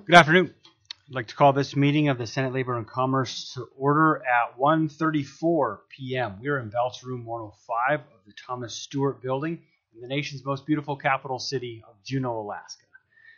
Good afternoon. I'd like to call this meeting of the Senate Labor and Commerce to order at 1:34 p.m. We are in Belts Room 105 of the Thomas Stewart Building in the nation's most beautiful capital city of Juneau, Alaska.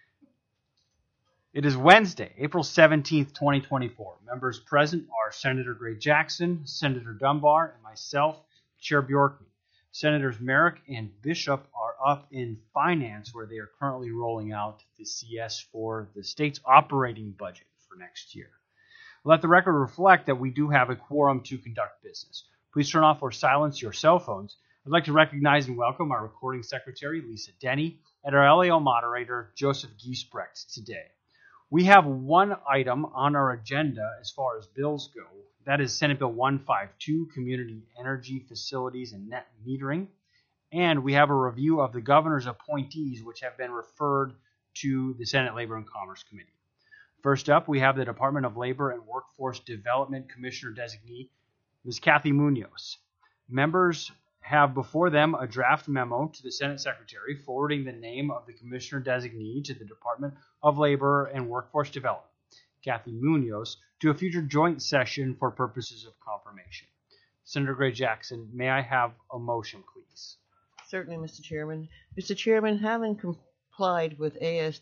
It is Wednesday, April 17th, 2024. Members present are Senator Gray Jackson, Senator Dunbar, and myself, Chair Bjorkman. Senators Merrick and Bishop are up in finance, where they are currently rolling out the CS for the state's operating budget for next year. Let the record reflect that we do have a quorum to conduct business. Please turn off or silence your cell phones. I'd like to recognize and welcome our recording secretary, Lisa Denny, and our LAO moderator, Joseph Giesbrecht, today. We have one item on our agenda as far as bills go. That is Senate Bill 152, Community Energy Facilities and Net Metering. And we have a review of the governor's appointees, which have been referred to the Senate Labor and Commerce Committee. First up, we have the Department of Labor and Workforce Development Commissioner Designee, Ms. Kathy Munoz. Members have before them a draft memo to the Senate Secretary forwarding the name of the Commissioner Designee to the Department of Labor and Workforce Development, Kathy Munoz, to a future joint session for purposes of confirmation. Senator Gray Jackson, may I have a motion, please? Certainly, Mr. Chairman. Mr. Chairman, having complied with AS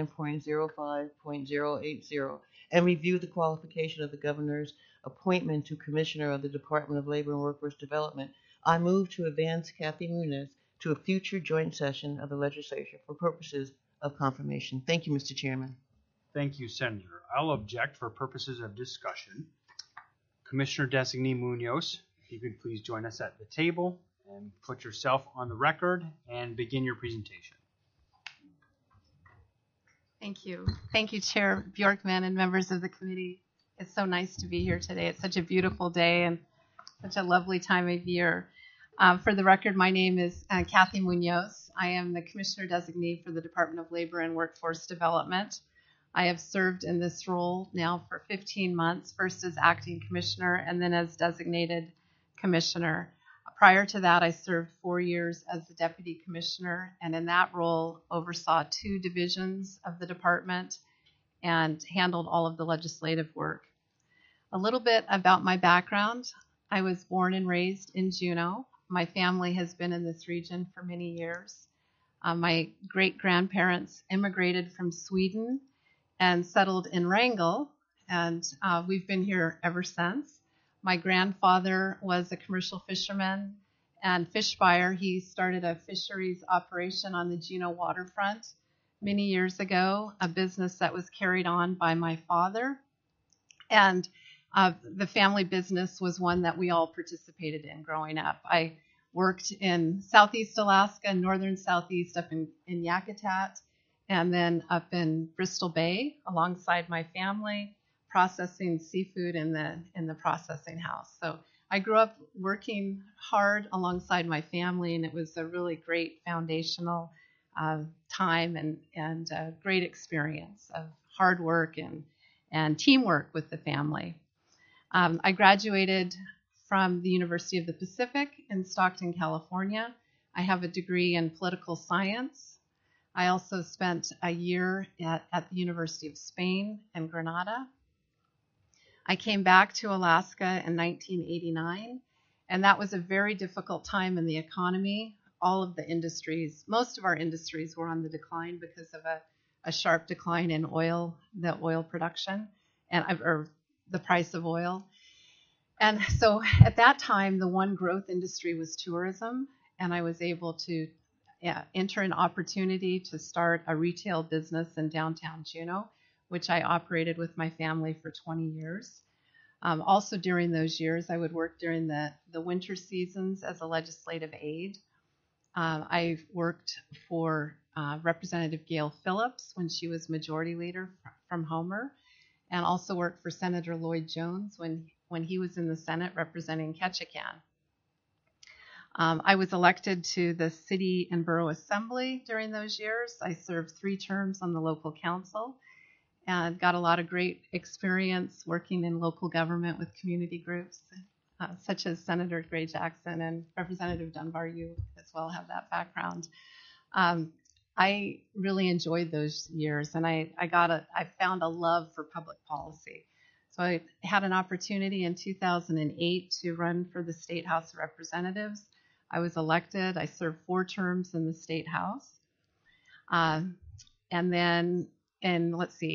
39.05.080 and reviewed the qualification of the governor's appointment to Commissioner of the Department of Labor and Workforce Development, I move to advance Kathy Munoz to a future joint session of the legislature for purposes of confirmation. Thank you, Mr. Chairman. Thank you, Senator. I'll object for purposes of discussion. Commissioner Designee Munoz, if you could please join us at the table and put yourself on the record and begin your presentation. Thank you. Thank you, Chair Bjorkman and members of the committee. It's so nice to be here today. It's such a beautiful day and such a lovely time of year. For the record, my name is Kathy Munoz. I am the Commissioner Designee for the Department of Labor and Workforce Development. I have served in this role now for 15 months, first as acting commissioner and then as designated commissioner. Prior to that, I served 4 years as the deputy commissioner, and in that role oversaw 2 divisions of the department and handled all of the legislative work. A little bit about my background. I was born and raised in Juneau. My family has been in this region for many years. My great-grandparents immigrated from Sweden and settled in Wrangell, and we've been here ever since. My grandfather was a commercial fisherman and fish buyer. He started a fisheries operation on the Juneau waterfront many years ago, a business that was carried on by my father. And the family business was one that we all participated in growing up. I worked in Southeast Alaska, northern Southeast, up in Yakutat, and then up in Bristol Bay alongside my family, processing seafood in the processing house. So I grew up working hard alongside my family, and it was a really great foundational time and a great experience of hard work and teamwork with the family. I graduated from the University of the Pacific in Stockton, California. I have a degree in political science. I also spent a year at the University of Spain in Granada. I came back to Alaska in 1989, and that was a very difficult time in the economy. All of the industries, most of our industries were on the decline because of a sharp decline in the oil production, or the price of oil. And so at that time, the one growth industry was tourism, and I was able to enter an opportunity to start a retail business in downtown Juneau, which I operated with my family for 20 years. Also during those years, I would work during the winter seasons as a legislative aide. I worked for Representative Gail Phillips when she was majority leader from Homer, and also worked for Senator Lloyd Jones when he was in the Senate representing Ketchikan. I was elected to the City and Borough Assembly during those years. I served 3 terms on the local council and got a lot of great experience working in local government with community groups, such as Senator Gray Jackson and Representative Dunbar. You as well have that background. I really enjoyed those years, and I found a love for public policy. So I had an opportunity in 2008 to run for the State House of Representatives. I was elected. I served 4 terms in the State House. And then in,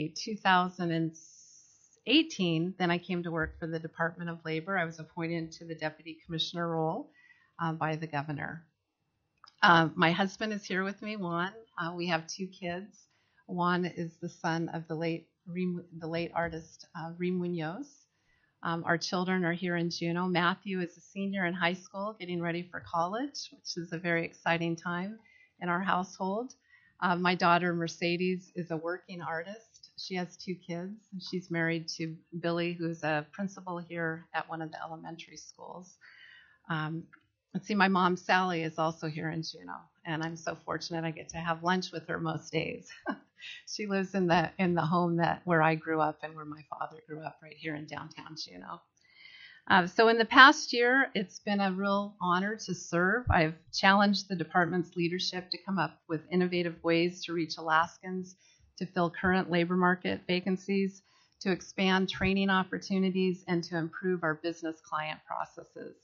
2018, then I came to work for the Department of Labor. I was appointed to the Deputy Commissioner role by the governor. My husband is here with me, Juan. We have 2 kids. Juan is the son of the late artist Reem Munoz. Our children are here in Juneau. Matthew is a senior in high school, getting ready for college, which is a very exciting time in our household. My daughter Mercedes is a working artist. She has 2 kids. She's married to Billy, who's a principal here at one of the elementary schools. Let's see, my mom, Sally, is also here in Juneau, and I'm so fortunate I get to have lunch with her most days. She lives in the home where I grew up and where my father grew up, right here in downtown Juneau. So in the past year, it's been a real honor to serve. I've challenged the department's leadership to come up with innovative ways to reach Alaskans, to fill current labor market vacancies, to expand training opportunities, and to improve our business client processes.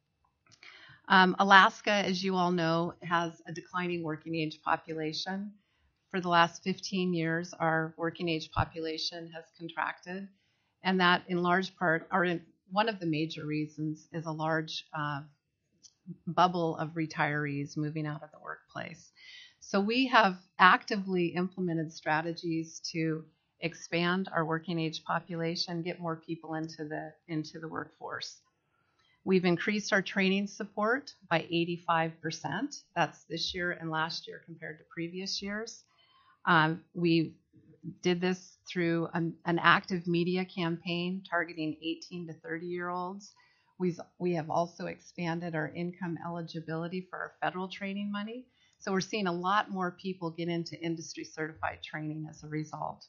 Alaska, as you all know, has a declining working age population. For the last 15 years, our working age population has contracted, and that in large part, one of the major reasons is a large bubble of retirees moving out of the workplace. So we have actively implemented strategies to expand our working age population, get more people into the workforce. We've increased our training support by 85%. That's this year and last year compared to previous years. We did this through an active media campaign targeting 18 to 30-year-olds. We have also expanded our income eligibility for our federal training money. So we're seeing a lot more people get into industry certified training as a result.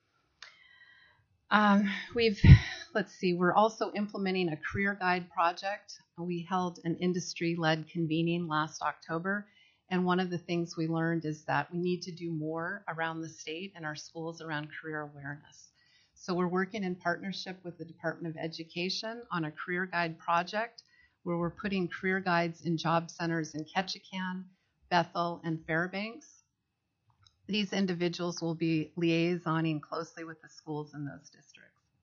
We're also implementing a career guide project. We held an industry-led convening last October, and one of the things we learned is that we need to do more around the state and our schools around career awareness. So we're working in partnership with the Department of Education on a career guide project where we're putting career guides in job centers in Ketchikan, Bethel, and Fairbanks. These individuals will be liaisoning closely with the schools in those districts.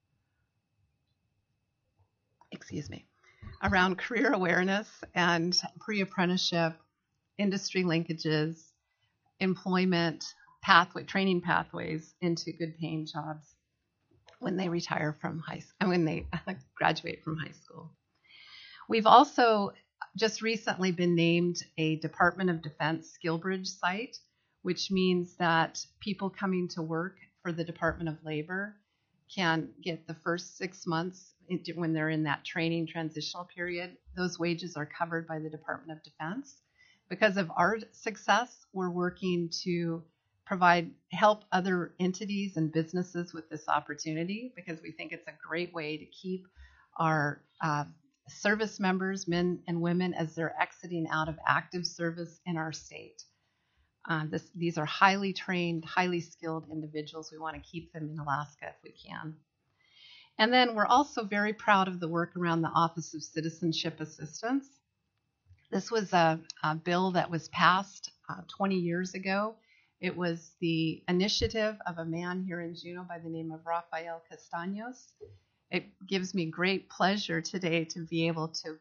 Around career awareness and pre-apprenticeship, industry linkages, employment training pathways into good paying jobs when they retire from when they graduate from high school. We've also just recently been named a Department of Defense SkillBridge site, which means that people coming to work for the Department of Labor can get the first 6 months when they're in that training transitional period. Those wages are covered by the Department of Defense. Because of our success, we're working to help other entities and businesses with this opportunity because we think it's a great way to keep our service members, men and women, as they're exiting out of active service in our state. These are highly trained, highly skilled individuals. We want to keep them in Alaska if we can. And then we're also very proud of the work around the Office of Citizenship Assistance. This was a bill that was passed 20 years ago. It was the initiative of a man here in Juneau by the name of Rafael Castaños. It gives me great pleasure today to be able to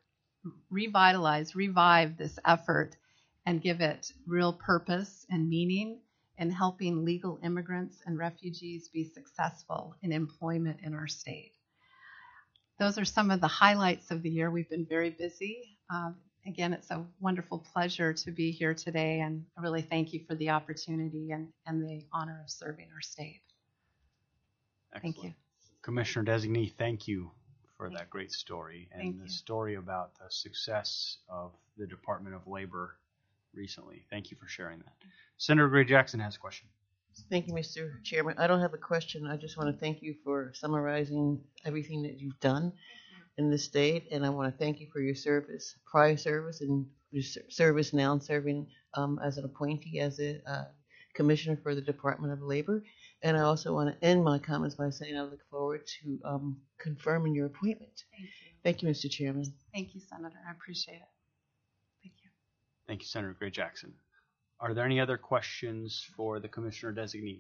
revive this effort and give it real purpose and meaning in helping legal immigrants and refugees be successful in employment in our state. Those are some of the highlights of the year. We've been very busy. Again, it's a wonderful pleasure to be here today, and I really thank you for the opportunity and the honor of serving our state. Excellent. Thank you. Commissioner Designee, thank you for that great story and the story about the success of the Department of Labor recently. Thank you for sharing that. Senator Gray Jackson has a question. Thank you, Mr. Chairman. I don't have a question. I just want to thank you for summarizing everything that you've done in the state, and I want to thank you for your service, prior service, and your service now serving as an appointee as a Commissioner for the Department of Labor. And I also want to end my comments by saying I look forward to confirming your appointment. Thank you. Thank you, Mr. Chairman. Thank you, Senator. I appreciate it. Thank you. Thank you, Senator Gray Jackson. Are there any other questions for the Commissioner designee?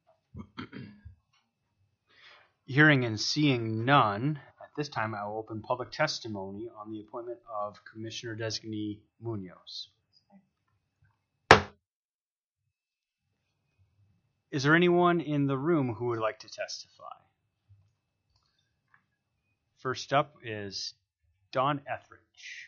Hearing and seeing none, at this time I will open public testimony on the appointment of Commissioner designee Munoz. Is there anyone in the room who would like to testify? First up is Don Etheridge.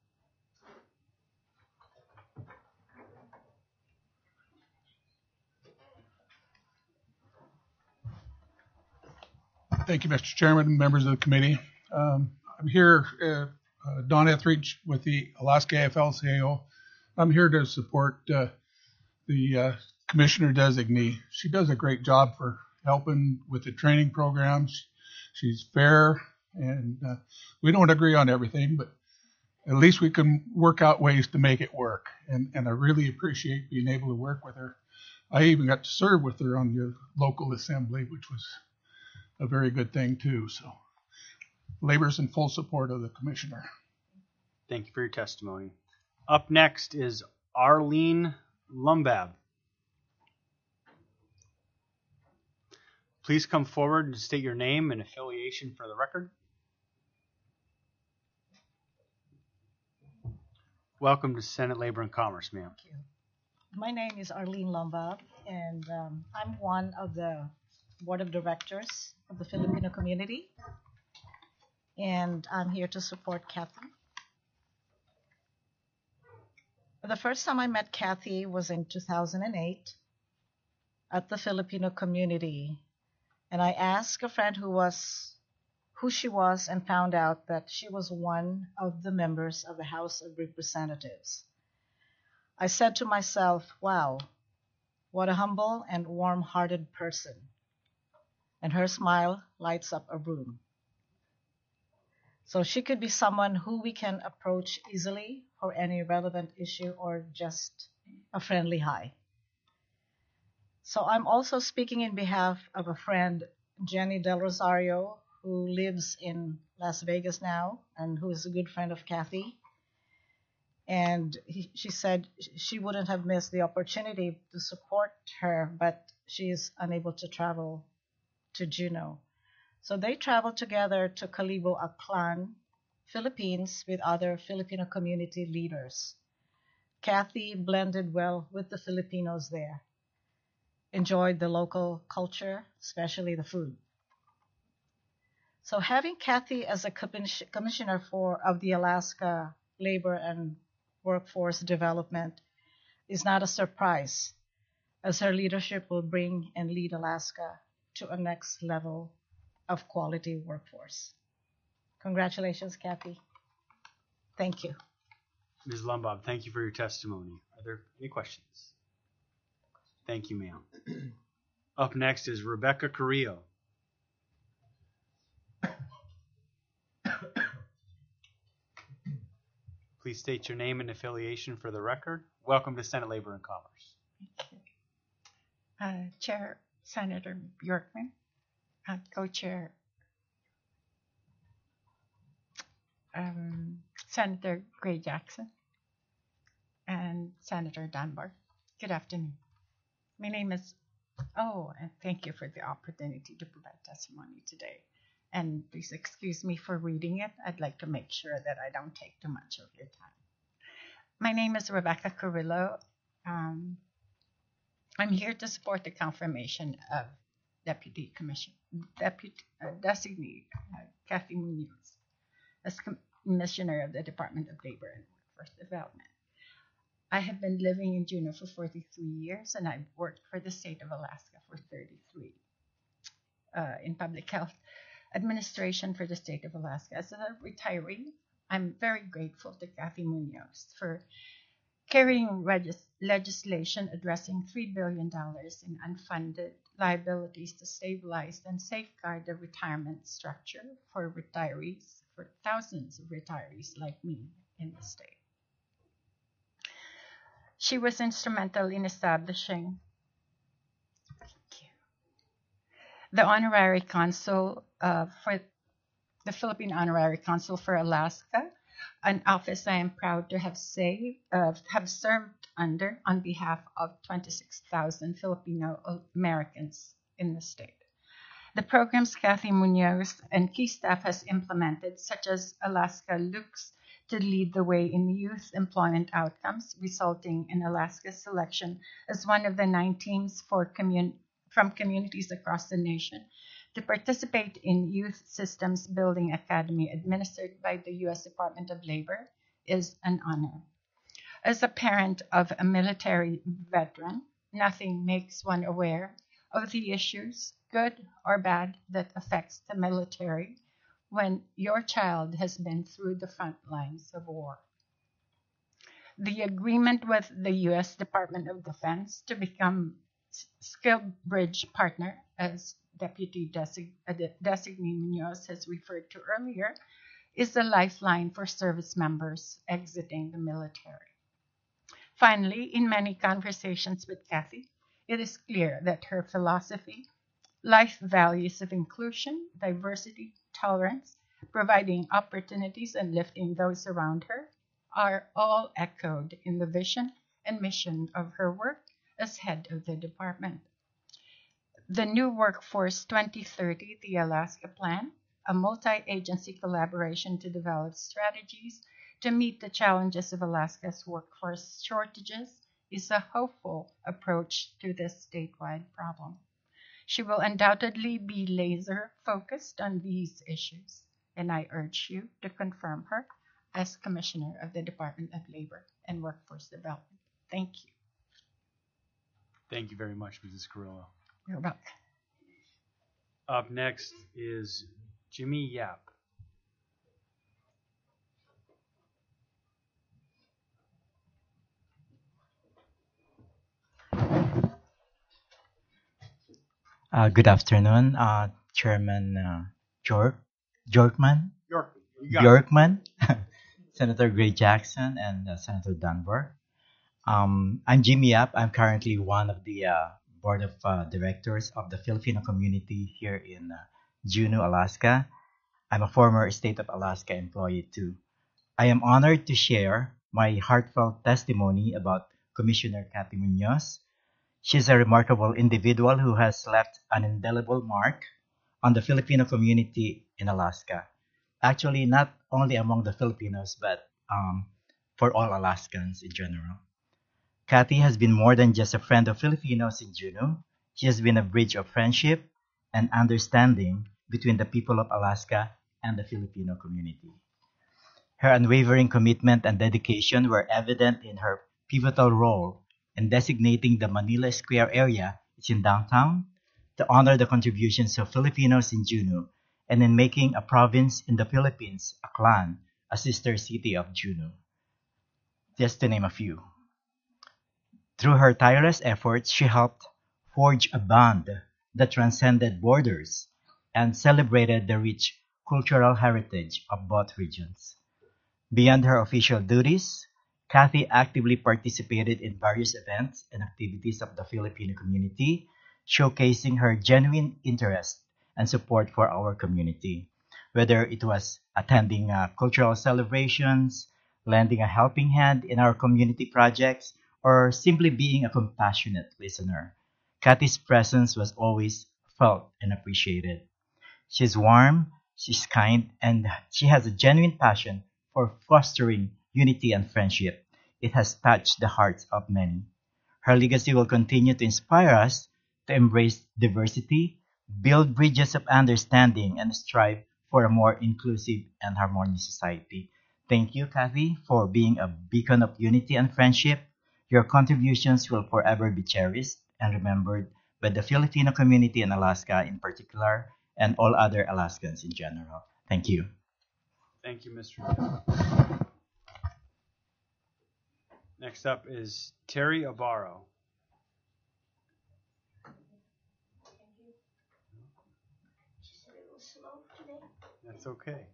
Thank you, Mr. Chairman, members of the committee. I'm here, Don Etheridge with the Alaska AFL-CIO. I'm here to support the commissioner designee. She does a great job for helping with the training programs. She's fair, and we don't agree on everything, but at least we can work out ways to make it work. And I really appreciate being able to work with her. I even got to serve with her on the local assembly, which was a very good thing too. So Labor's in full support of the commissioner. Thank you for your testimony. Up next is Arlene Lumbab. Please come forward and state your name and affiliation for the record. Welcome to Senate Labor and Commerce, ma'am. Thank you. My name is Arlene Lombab, and I'm one of the board of directors of the Filipino community, and I'm here to support Kathy. The first time I met Kathy was in 2008 at the Filipino community, and I asked a friend who she was and found out that she was one of the members of the House of Representatives. I said to myself, wow, what a humble and warm-hearted person. And her smile lights up a room. So she could be someone who we can approach easily for any relevant issue or just a friendly hi. So I'm also speaking in behalf of a friend, Jenny Del Rosario, who lives in Las Vegas now and who is a good friend of Kathy. And she said she wouldn't have missed the opportunity to support her, but she is unable to travel to Juneau. So they traveled together to Kalibo Aklan, Philippines, with other Filipino community leaders. Kathy blended well with the Filipinos there, enjoyed the local culture, especially the food. So having Kathy as a commissioner of the Alaska Labor and Workforce Development is not a surprise, as her leadership will bring and lead Alaska to a next level of quality workforce. Congratulations, Kathy. Thank you. Ms. Lumbab, thank you for your testimony. Are there any questions? Thank you, ma'am. Up next is Rebecca Carrillo. Please state your name and affiliation for the record. Welcome to Senate Labor and Commerce. Thank you. Chair Senator Bjorkman, Co-Chair Senator Gray Jackson, and Senator Dunbar. Good afternoon. My name is, and thank you for the opportunity to provide testimony today. And please excuse me for reading it. I'd like to make sure that I don't take too much of your time. My name is Rebecca Carrillo. I'm here to support the confirmation of Designee Kathy Munoz as Commissioner of the Department of Labor and Workforce Development. I have been living in Juneau for 43 years, and I've worked for the state of Alaska for 33 in public health administration for the state of Alaska. As a retiree, I'm very grateful to Kathy Munoz for carrying legislation addressing $3 billion in unfunded liabilities to stabilize and safeguard the retirement structure for retirees, for thousands of retirees like me in the state. She was instrumental in establishing the honorary consul for the Philippine Honorary Consul for Alaska, an office I am proud to have served under on behalf of 26,000 Filipino Americans in the state. The programs Kathy Munoz and key staff has implemented, such as Alaska Looks to lead the way in youth employment outcomes, resulting in Alaska's selection as one of the 9 teams from communities across the nation to participate in Youth Systems Building Academy administered by the U.S. Department of Labor, is an honor. As a parent of a military veteran, nothing makes one aware of the issues, good or bad, that affects the military when your child has been through the front lines of war. The agreement with the U.S. Department of Defense to become Skilled Bridge partner, as Deputy Designee Munoz has referred to earlier, is a lifeline for service members exiting the military. Finally, in many conversations with Kathy, it is clear that her philosophy, life values of inclusion, diversity, tolerance, providing opportunities, and lifting those around her are all echoed in the vision and mission of her work as head of the department. The new Workforce 2030, the Alaska Plan, a multi-agency collaboration to develop strategies to meet the challenges of Alaska's workforce shortages, is a hopeful approach to this statewide problem. She will undoubtedly be laser focused on these issues, and I urge you to confirm her as Commissioner of the Department of Labor and Workforce Development. Thank you. Thank you very much, Mrs. Carrillo. You're welcome. Up next is Jimmy Yap. Good afternoon, Chairman Bjorkman, You got it. Senator Gray Jackson, and Senator Dunbar. I'm Jimmy Yap. I'm currently one of the board of directors of the Filipino community here in Juneau, Alaska. I'm a former State of Alaska employee too. I am honored to share my heartfelt testimony about Commissioner Kathy Munoz. She's a remarkable individual who has left an indelible mark on the Filipino community in Alaska. Actually, not only among the Filipinos, but for all Alaskans in general. Kathy has been more than just a friend of Filipinos in Juneau. She has been a bridge of friendship and understanding between the people of Alaska and the Filipino community. Her unwavering commitment and dedication were evident in her pivotal role in designating the Manila Square area, it's in downtown, to honor the contributions of Filipinos in Juneau, and in making a province in the Philippines, Aklan, a sister city of Juneau. Just to name a few. Through her tireless efforts, she helped forge a bond that transcended borders and celebrated the rich cultural heritage of both regions. Beyond her official duties, Kathy actively participated in various events and activities of the Filipino community, showcasing her genuine interest and support for our community, whether it was attending cultural celebrations, lending a helping hand in our community projects, or simply being a compassionate listener. Kathy's presence was always felt and appreciated. She's warm, she's kind, and she has a genuine passion for fostering unity and friendship. It has touched the hearts of many. Her legacy will continue to inspire us to embrace diversity, build bridges of understanding, and strive for a more inclusive and harmonious society. Thank you, Kathy, for being a beacon of unity and friendship. Your contributions will forever be cherished and remembered by the Filipino community in Alaska in particular and all other Alaskans in general. Thank you. Thank you, Mr. Yap. Next up is Terry Abaro. That's okay.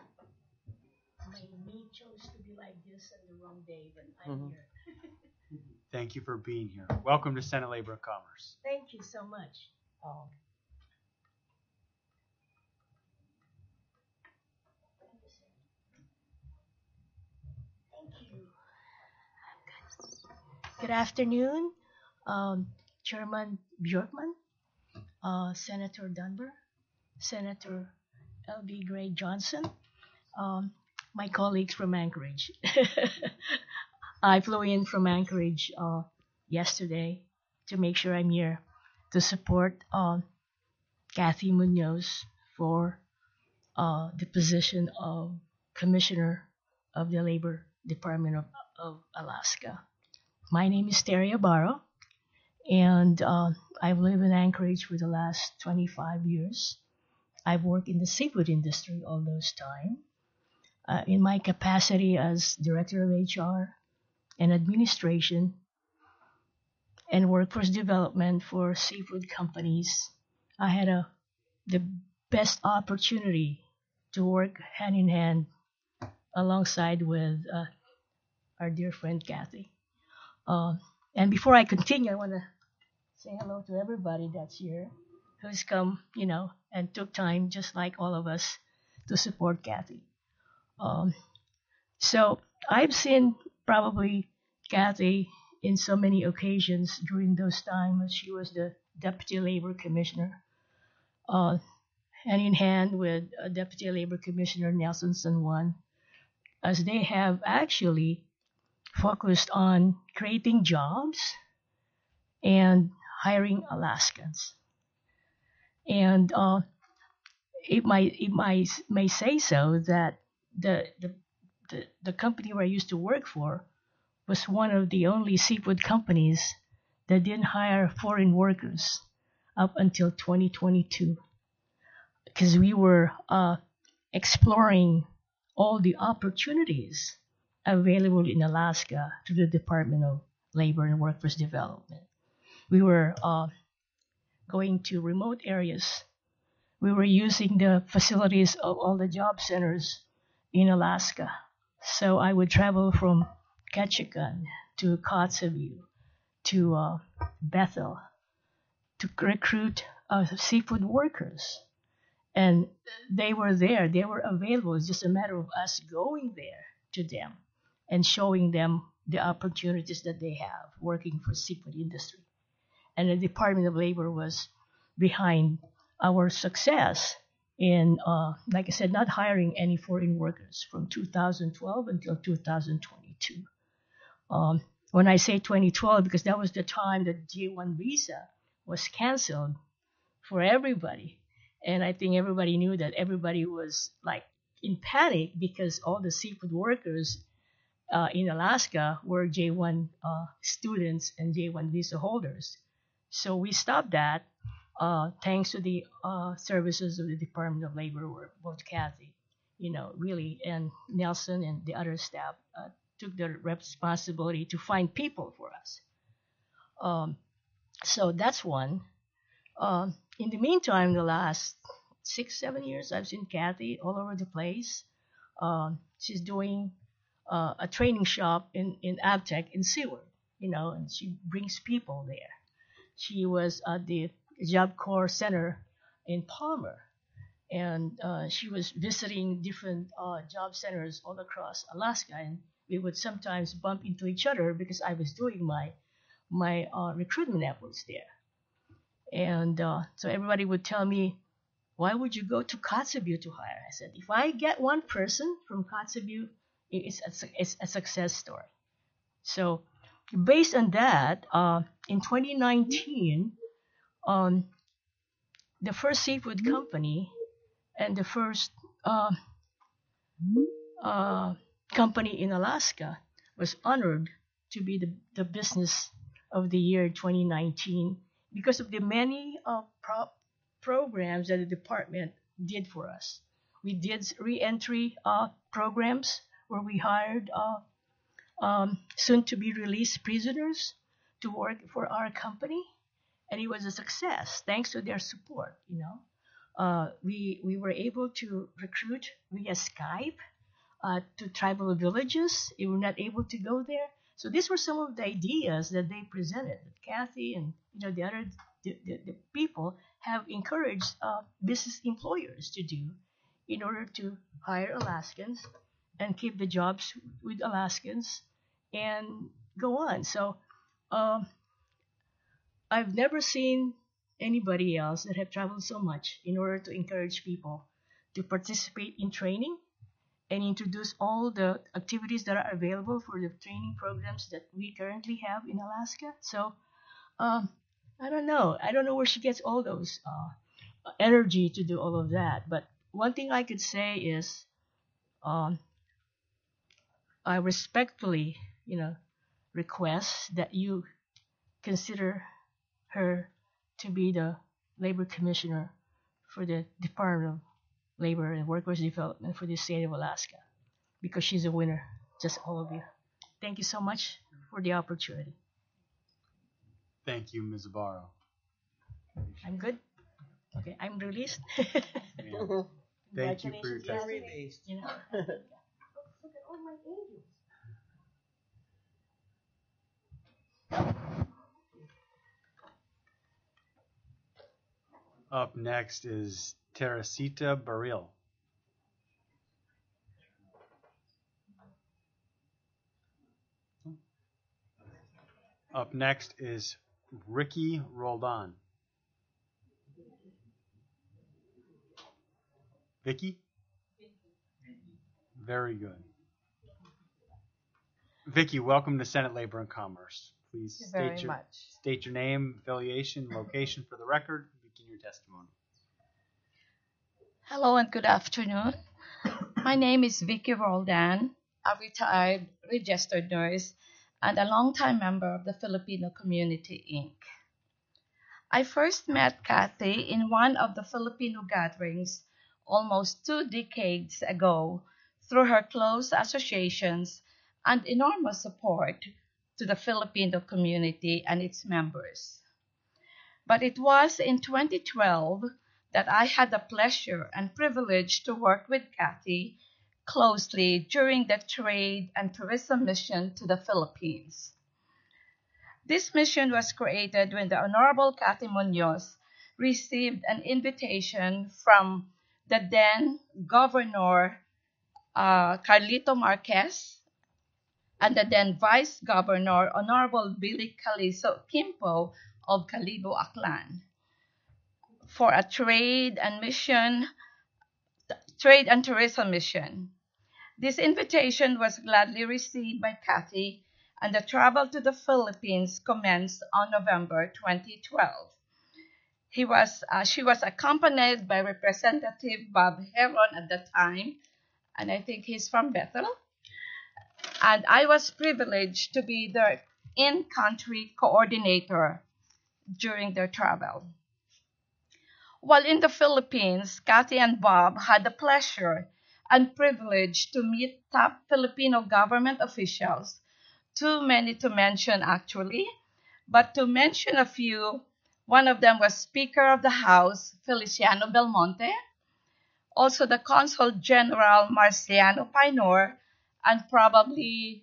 My knee chose to be like this on the wrong day when I'm here. thank you for being here. Welcome to Senate Labor and Commerce. Thank you so much. Thank you. Good afternoon, Chairman Bjorkman, Senator Dunbar, Senator L.B. Gray Johnson, my colleagues from Anchorage. I flew in from Anchorage yesterday to make sure I'm here to support Kathy Munoz for the position of Commissioner of the Labor Department of Alaska. My name is Terry Ibarra, and I've lived in Anchorage for the last 25 years. I've worked in the seafood industry all those time. In my capacity as Director of HR and Administration and Workforce Development for seafood companies, I had the best opportunity to work hand in hand alongside with our dear friend Kathy. And before I continue, I want to say hello to everybody that's here who's come, and took time, just like all of us, to support Kathy. So I've seen probably Kathy in so many occasions during those times as she was the Deputy Labor Commissioner, hand in hand with Deputy Labor Commissioner Nelson San Juan, as they have actually focused on creating jobs and hiring Alaskans. And it may say so that the company where I used to work for was one of the only seafood companies that didn't hire foreign workers up until 2022, because we were exploring all the opportunities available in Alaska through the Department of Labor and Workforce Development. We were going to remote areas. We were using the facilities of all the job centers in Alaska. So I would travel from Ketchikan to Kotzebue to Bethel to recruit seafood workers. And they were there, they were available. It's just a matter of us going there to them and showing them the opportunities that they have working for seafood industry. And the Department of Labor was behind our success in, like I said, not hiring any foreign workers from 2012 until 2022. When I say 2012, because that was the time that J-1 visa was canceled for everybody. And I think everybody knew that everybody was like in panic because all the seafood workers in Alaska were J-1 students and J-1 visa holders. So we stopped that thanks to the services of the Department of Labor, where both Kathy, really, and Nelson and the other staff took the responsibility to find people for us. So that's one. In the meantime, the last 6-7 years, I've seen Kathy all over the place. She's doing a training shop in Avtech in Seward, and she brings people there. She was at the Job Corps Center in Palmer, and she was visiting different job centers all across Alaska, and we would sometimes bump into each other because I was doing my recruitment efforts there. And so everybody would tell me, why would you go to Kotzebue to hire? I said, if I get one person from Kotzebue, it's a success story. So based on that, in 2019, the first seafood company and the first company in Alaska was honored to be the business of the year 2019 because of the many programs that the department did for us. We did re-entry programs where we hired soon-to-be-released prisoners to work for our company, and it was a success thanks to their support. We were able to recruit via Skype to tribal villages. If we're not able to go there, So these were some of the ideas that they presented. That Kathy and the other the people have encouraged business employers to do in order to hire Alaskans and keep the jobs with Alaskans and go on. So I've never seen anybody else that have traveled so much in order to encourage people to participate in training and introduce all the activities that are available for the training programs that we currently have in Alaska. So I don't know. I don't know where she gets all those energy to do all of that. But one thing I could say is I respectfully, request that you consider her to be the labor commissioner for the Department of Labor and Workforce Development for the state of Alaska, because she's a winner, just all of you. Thank you so much for the opportunity. Thank you, Ms. Zabarro. I'm good. Okay, I'm released. Yeah. Thank you for your Congratulations, testimony. Released. Look at all my angels. Up next is Teresita Baril. Up next is Ricky Roldan. Vicky? Very good. Vicky, welcome to Senate Labor and Commerce. Please state your name, affiliation, location for the record, and begin your testimony. Hello and good afternoon. My name is Vicky Roldan, a retired registered nurse and a longtime member of the Filipino Community, Inc. I first met Kathy in one of the Filipino gatherings almost 2 decades ago through her close associations and enormous support to the Filipino community and its members. But it was in 2012 that I had the pleasure and privilege to work with Kathy closely during the Trade and Tourism Mission to the Philippines. This mission was created when the Honorable Kathy Munoz received an invitation from the then Governor Carlito Marquez and the then Vice Governor Honorable Billy Calizo Quimpo of Calibo, Aklan for a trade and tourism mission. This invitation was gladly received by Kathy, and the travel to the Philippines commenced on November 2012. She was accompanied by Representative Bob Heron at the time, and I think he's from Bethel. And I was privileged to be their in-country coordinator during their travel. While in the Philippines, Kathy and Bob had the pleasure and privilege to meet top Filipino government officials, too many to mention actually, but to mention a few, one of them was Speaker of the House, Feliciano Belmonte, also the Consul General Marciano Painor, and probably,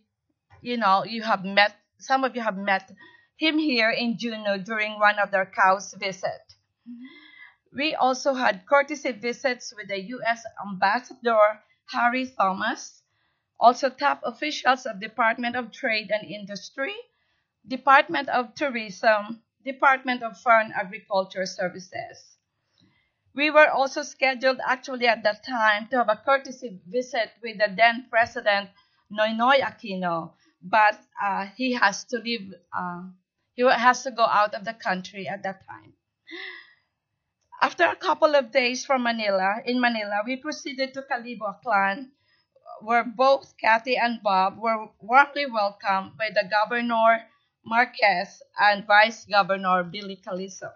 some of you have met him here in Juneau during one of their CAUS visit. We also had courtesy visits with the U.S. Ambassador Harry Thomas, also top officials of Department of Trade and Industry, Department of Tourism, Department of Foreign Agriculture Services. We were also scheduled actually at that time to have a courtesy visit with the then President Noynoy Aquino, but he has to leave, he has to go out of the country at that time. After a couple of days in Manila, we proceeded to Calibo, Aklan, where both Kathy and Bob were warmly welcomed by the Governor Marquez and Vice Governor Billy Calizo.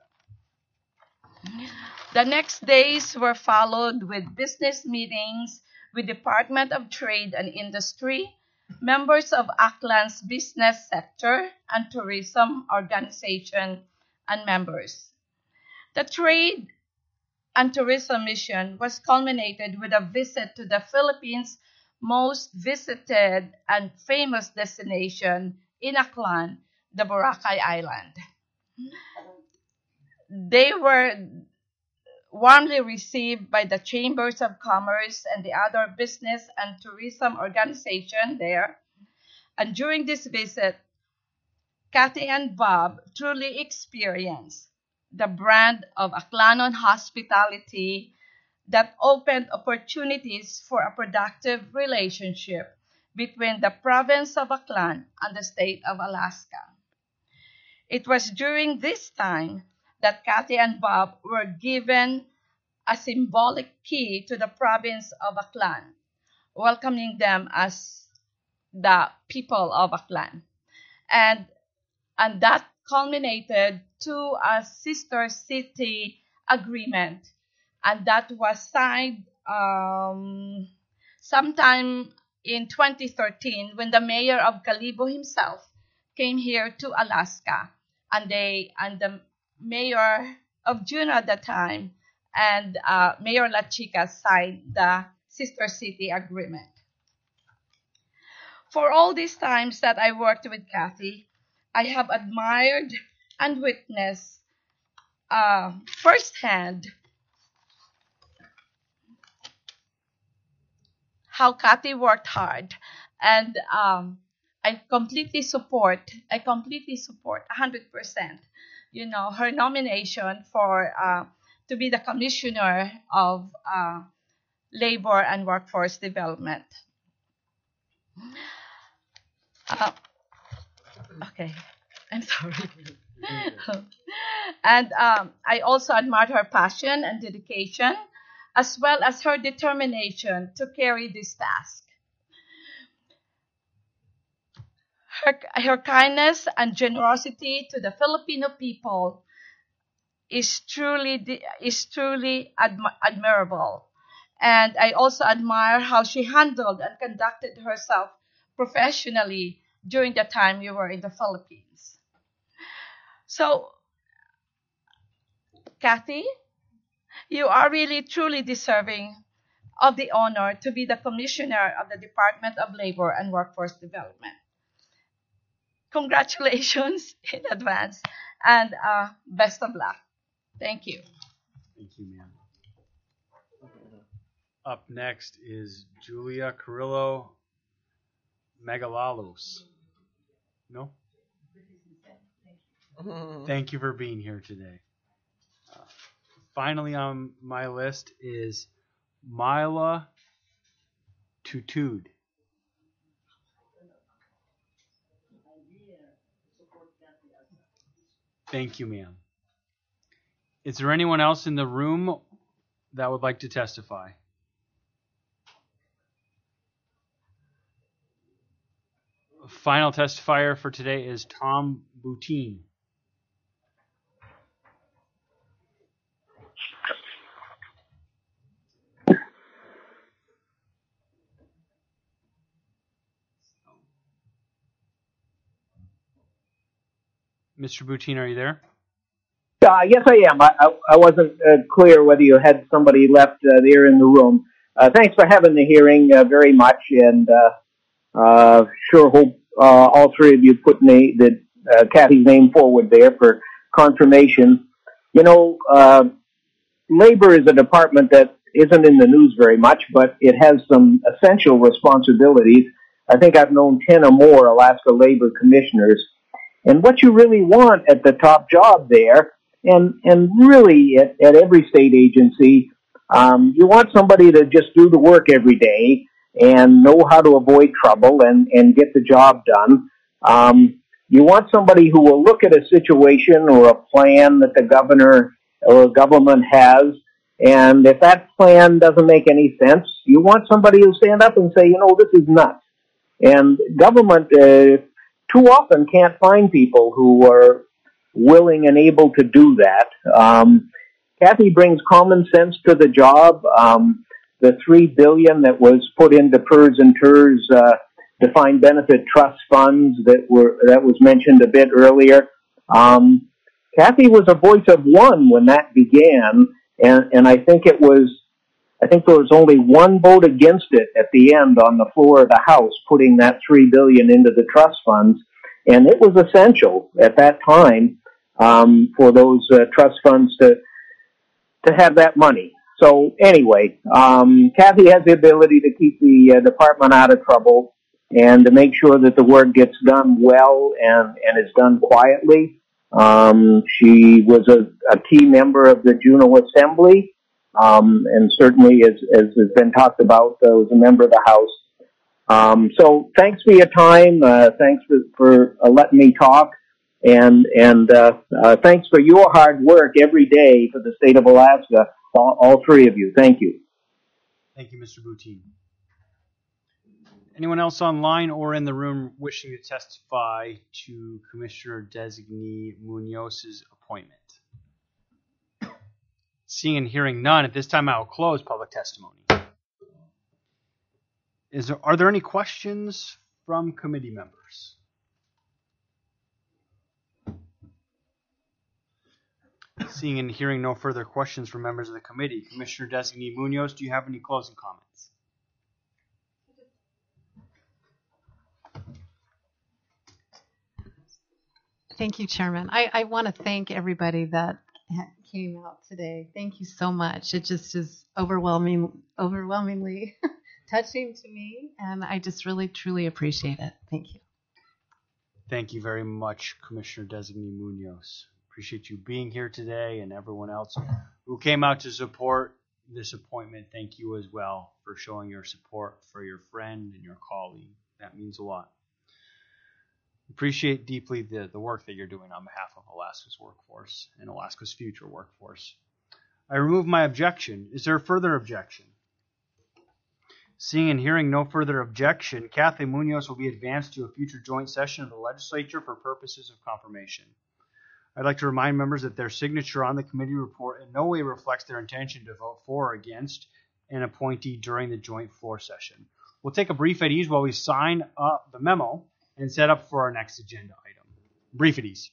The next days were followed with business meetings with Department of Trade and Industry, members of Aklan's business sector and tourism organization, and members. The Trade and Tourism Mission was culminated with a visit to the Philippines' most visited and famous destination, in Aklan, the Boracay Island. They were warmly received by the Chambers of Commerce and the other business and tourism organization there. And during this visit, Kathy and Bob truly experienced the brand of Aklanon hospitality that opened opportunities for a productive relationship between the province of Aklan and the state of Alaska. It was during this time that Kathy and Bob were given a symbolic key to the province of Aklan, welcoming them as the people of Aklan. And that culminated to a sister city agreement, and that was signed sometime in 2013 when the mayor of Kalibo himself came here to Alaska, and the mayor of Juneau at the time and Mayor La Chica signed the sister city agreement. For all these times that I worked with Kathy, I have admired and witnessed firsthand how Kathy worked hard, and I completely support 100%, her nomination for to be the Commissioner of Labor and Workforce Development. Okay, I'm sorry. And I also admired her passion and dedication, as well as her determination to carry this task. Her kindness and generosity to the Filipino people is truly admirable. And I also admire how she handled and conducted herself professionally during the time you were in the Philippines. So, Kathy, you are really truly deserving of the honor to be the Commissioner of the Department of Labor and Workforce Development. Congratulations in advance, and best of luck. Thank you. Thank you, ma'am. Up next is Julia Carrillo Megalalos. No? Thank you for being here today. Finally on my list is Myla Tutude. Thank you, ma'am. Is there anyone else in the room that would like to testify? Final testifier for today is Tom Boutine. Mr. Boutine, are you there? Yes, I am. I wasn't clear whether you had somebody left there in the room. Thanks for having the hearing very much, and sure hope all three of you put Kathy's name forward there for confirmation. Labor is a department that isn't in the news very much, but it has some essential responsibilities. I think I've known 10 or more Alaska Labor Commissioners. And what you really want at the top job there, and really at every state agency, you want somebody to just do the work every day and know how to avoid trouble and get the job done. You want somebody who will look at a situation or a plan that the governor or government has, and if that plan doesn't make any sense, you want somebody who'll stand up and say, this is nuts. And government too often can't find people who are willing and able to do that. Kathy brings common sense to the job. The $3 billion that was put into PERS and TERS defined benefit trust funds that was mentioned a bit earlier. Kathy was a voice of one when that began, and I think there was only one vote against it at the end on the floor of the House, putting that $3 billion into the trust funds. And it was essential at that time for those trust funds to have that money. So anyway, Kathy has the ability to keep the department out of trouble and to make sure that the work gets done well and is done quietly. She was a key member of the Juneau Assembly, and certainly, as has been talked about, was a member of the House. So thanks for your time. Thanks for letting me talk. And thanks for your hard work every day for the state of Alaska, all three of you. Thank you. Thank you, Mr. Boutine. Anyone else online or in the room wishing to testify to Commissioner Designee Munoz's appointment? Seeing and hearing none, at this time I will close public testimony. Are there any questions from committee members? Seeing and hearing no further questions from members of the committee, Commissioner Designee Munoz, do you have any closing comments? Thank you, Chairman. I want to thank everybody that came out today. Thank you so much. It just is overwhelmingly touching to me, and I just really, truly appreciate it. Thank you. Thank you very much, Commissioner Designee Munoz. Appreciate you being here today, and everyone else who came out to support this appointment. Thank you as well for showing your support for your friend and your colleague. That means a lot. Appreciate deeply the work that you're doing on behalf of Alaska's workforce and Alaska's future workforce. I remove my objection. Is there a further objection? Seeing and hearing no further objection, Kathy Munoz will be advanced to a future joint session of the legislature for purposes of confirmation. I'd like to remind members that their signature on the committee report in no way reflects their intention to vote for or against an appointee during the joint floor session. We'll take a brief at ease while we sign up the memo and set up for our next agenda item. Brief at ease.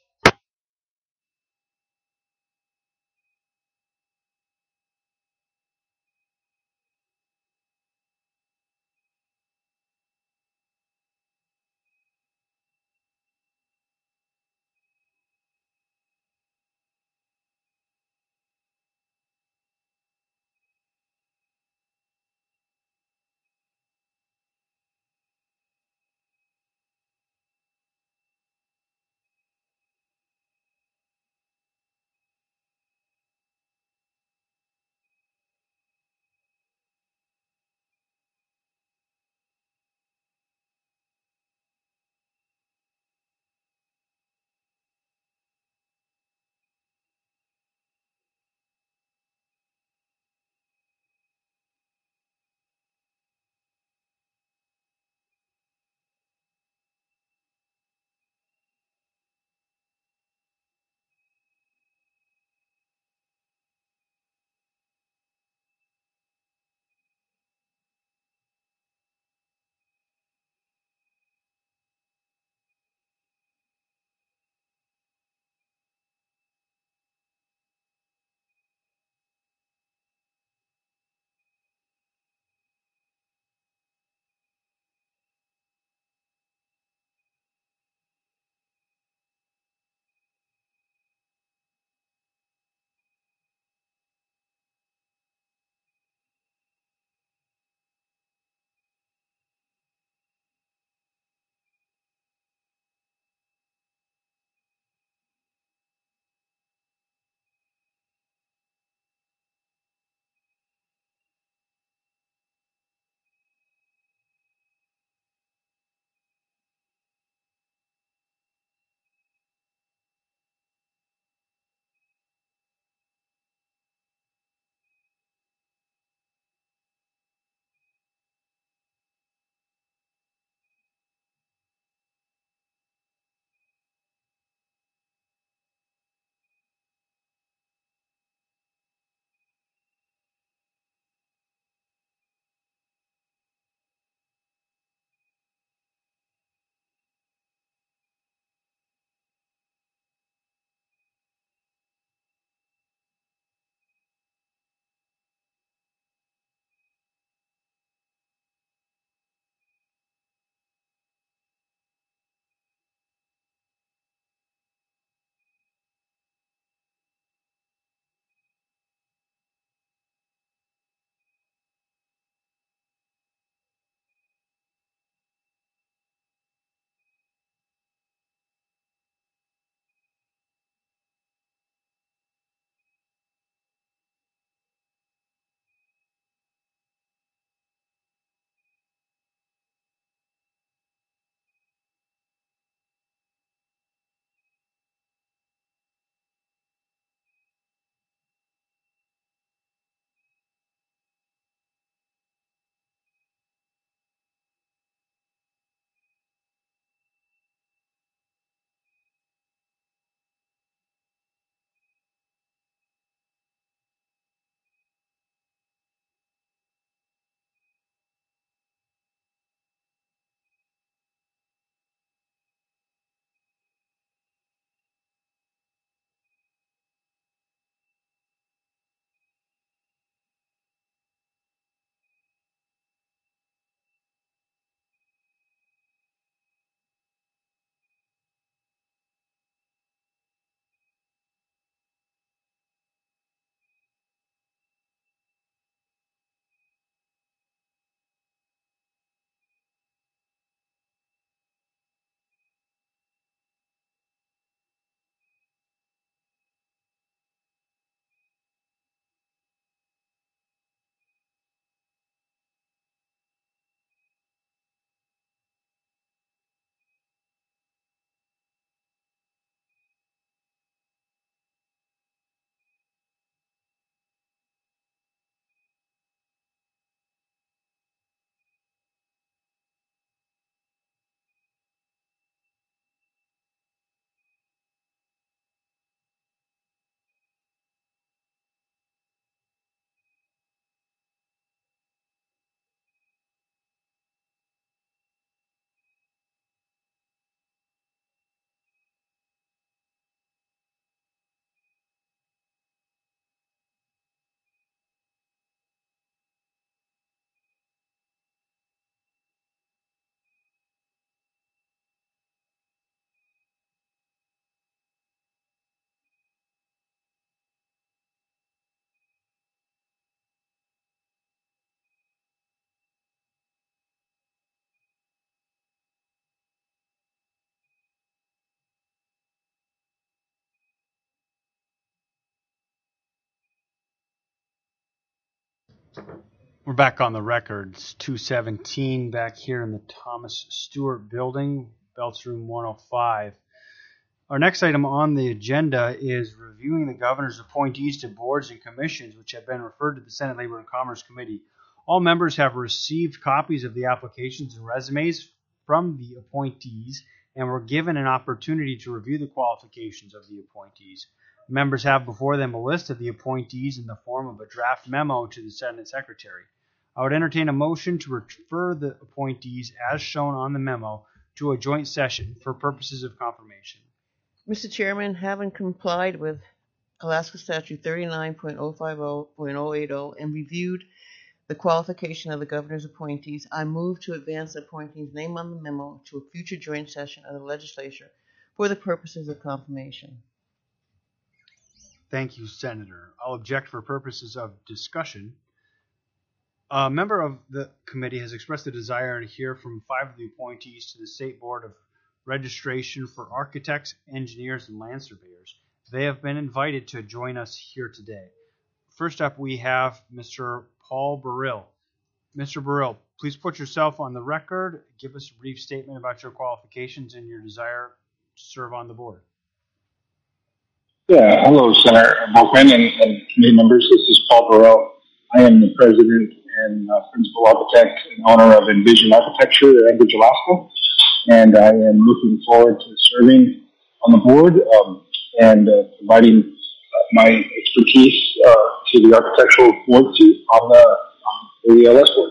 We're back on the record. It's 2:17 back here in the Thomas Stewart Building, Belts Room 105. Our next item on the agenda is reviewing the governor's appointees to boards and commissions, which have been referred to the Senate Labor and Commerce Committee. All members have received copies of the applications and resumes from the appointees and were given an opportunity to review the qualifications of the appointees. Members have before them a list of the appointees in the form of a draft memo to the Senate Secretary. I would entertain a motion to refer the appointees as shown on the memo to a joint session for purposes of confirmation. Mr. Chairman, having complied with Alaska Statute 39.050.080 and reviewed the qualification of the governor's appointees, I move to advance the appointee's name on the memo to a future joint session of the legislature for the purposes of confirmation. Thank you, Senator. I'll object for purposes of discussion. A member of the committee has expressed a desire to hear from 5 of the appointees to the State Board of Registration for Architects, Engineers, and Land Surveyors. They have been invited to join us here today. First up, we have Mr. Paul Burrill. Mr. Burrill, please put yourself on the record. Give us a brief statement about your qualifications and your desire to serve on the board. Yeah, hello, Senator Volkman and committee members. This is Paul Burrill. I am the president and principal architect and owner of Envision Architecture at Anchorage, Alaska, and I am looking forward to serving on the board and providing my expertise to the architectural board on the ALS board.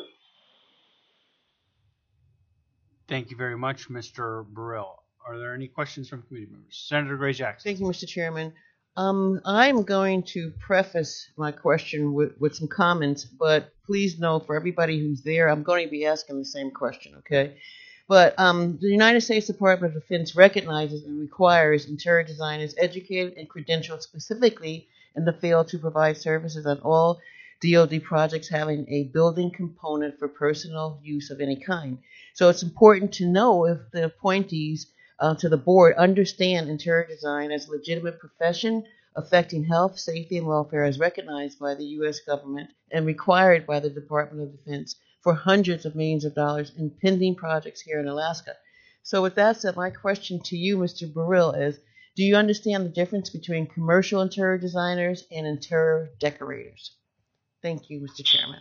Thank you very much, Mr. Burrill. Are there any questions from committee members? Senator Gray Jackson. Thank you, Mr. Chairman. I'm going to preface my question with some comments, but please know for everybody who's there, I'm going to be asking the same question, okay? But the United States Department of Defense recognizes and requires interior designers educated and credentialed specifically in the field to provide services on all DoD projects having a building component for personal use of any kind. So it's important to know if the appointees to the board understand interior design as a legitimate profession affecting health, safety, and welfare as recognized by the U.S. government and required by the Department of Defense for hundreds of millions of dollars in pending projects here in Alaska. So with that said, my question to you, Mr. Burrill, is do you understand the difference between commercial interior designers and interior decorators? Thank you, Mr. Chairman.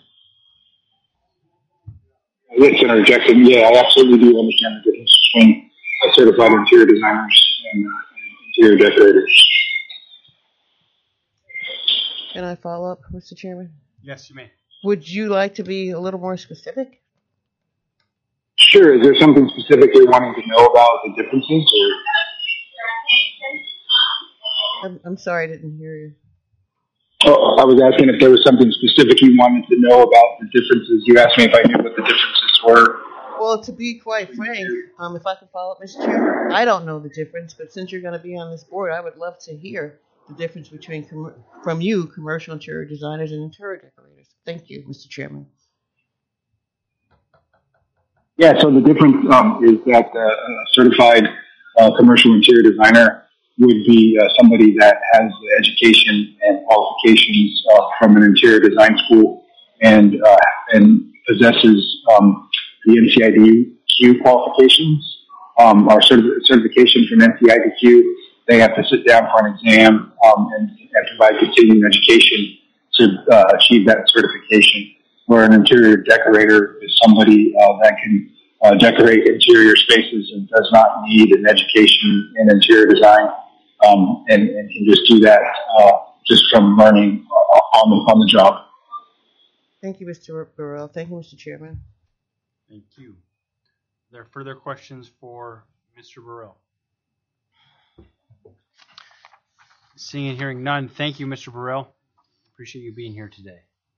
Yes, Senator Jackson. Yeah, I absolutely do understand the difference between certified interior designers and interior decorators. Can I follow up, Mr. Chairman? Yes, you may. Would you like to be a little more specific? Sure. Is there something specific you're wanting to know about the differences? I'm sorry, I didn't hear you. Oh, I was asking if there was something specific you wanted to know about the differences. You asked me if I knew what the differences were. Well, to be quite frank, if I could follow up, Mr. Chairman, I don't know the difference, but since you're going to be on this board, I would love to hear the difference between, from you, commercial interior designers and interior decorators. Thank you, Mr. Chairman. Yeah, so the difference is that a certified commercial interior designer would be somebody that has the education and qualifications from an interior design school and possesses the NCIDQ qualifications. Our certification from NCIDQ, they have to sit down for an exam and provide continuing education to achieve that certification. Where an interior decorator is somebody that can decorate interior spaces and does not need an education in interior design, and can just do that just from learning on the job. Thank you, Mr. Burrill. Thank you, Mr. Chairman. Thank you. Are there further questions for Mr. Burrill? Seeing and hearing none, thank you, Mr. Burrill. Appreciate you being here today.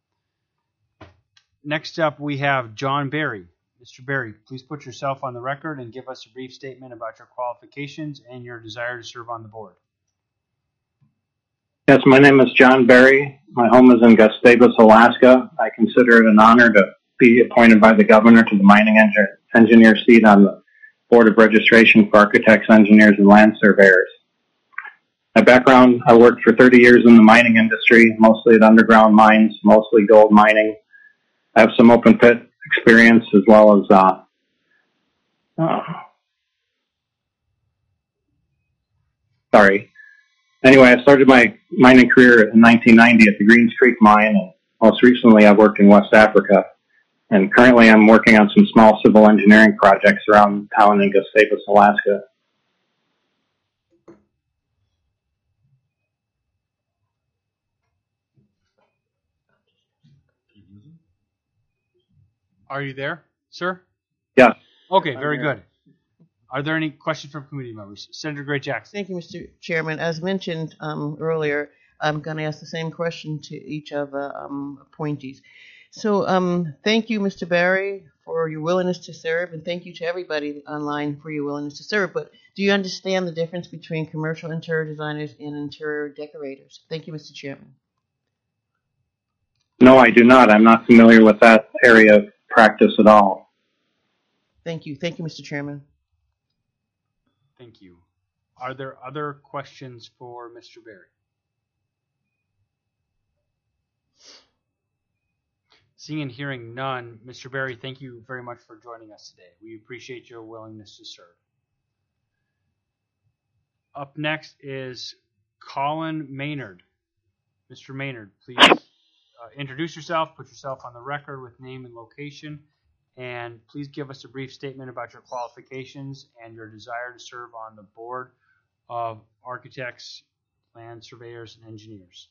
Next up, we have John Berry. Mr. Berry, please put yourself on the record and give us a brief statement about your qualifications and your desire to serve on the board. Yes, my name is John Berry. My home is in Gustavus, Alaska. I consider it an honor to be appointed by the governor to the mining engineer seat on the Board of Registration for Architects, Engineers, and Land Surveyors. My background, I worked for 30 years in the mining industry, mostly at underground mines, mostly gold mining, I have some open pit experience as well as Anyway, I started my mining career in 1990 at the Greens Creek mine, and most recently I've worked in West Africa. And currently I'm working on some small civil engineering projects around town in Gustavus, Alaska. Are you there, sir? Yeah. Okay, very good. Are there any questions from committee members? Senator Gray Jackson. Thank you, Mr. Chairman. As mentioned earlier, I'm going to ask the same question to each of the appointees. So thank you, Mr. Barry, for your willingness to serve, and thank you to everybody online for your willingness to serve. But do you understand the difference between commercial interior designers and interior decorators? Thank you, Mr. Chairman. No, I do not. I'm not familiar with that area of practice at all. Thank you. Thank you, Mr. Chairman. Thank you. Are there other questions for Mr. Barry? Seeing and hearing none, Mr. Barry, thank you very much for joining us today. We appreciate your willingness to serve. Up next is Colin Maynard. Mr. Maynard, please introduce yourself, put yourself on the record with name and location, and please give us a brief statement about your qualifications and your desire to serve on the Board of Architects, Land Surveyors, and Engineers.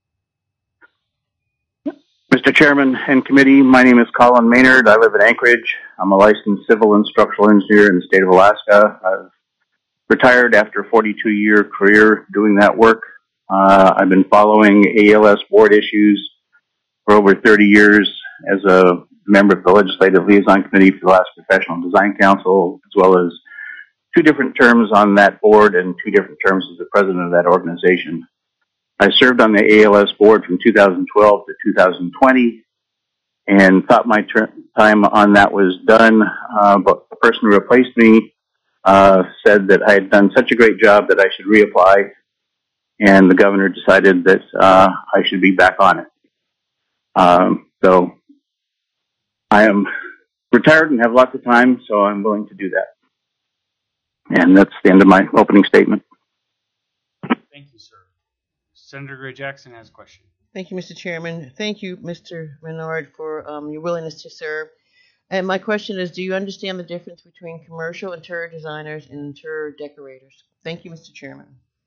Mr. Chairman and committee, my name is Colin Maynard. I live in Anchorage. I'm a licensed civil and structural engineer in the state of Alaska. I've retired after a 42-year career doing that work. I've been following ALS board issues for over 30 years as a member of the Legislative Liaison Committee for the last Professional Design Council, as well as 2 different terms on that board and 2 different terms as the president of that organization. I served on the ALS board from 2012 to 2020 and thought my time on that was done, but the person who replaced me said that I had done such a great job that I should reapply, and the governor decided that I should be back on it. So I am retired and have lots of time, so I'm willing to do that. And that's the end of my opening statement. Thank you, sir. Senator Gray Jackson has a question. Thank you, Mr. Chairman. Thank you, Mr. Menard, for your willingness to serve. And my question is, do you understand the difference between commercial interior designers and interior decorators? Thank you, Mr. Chairman.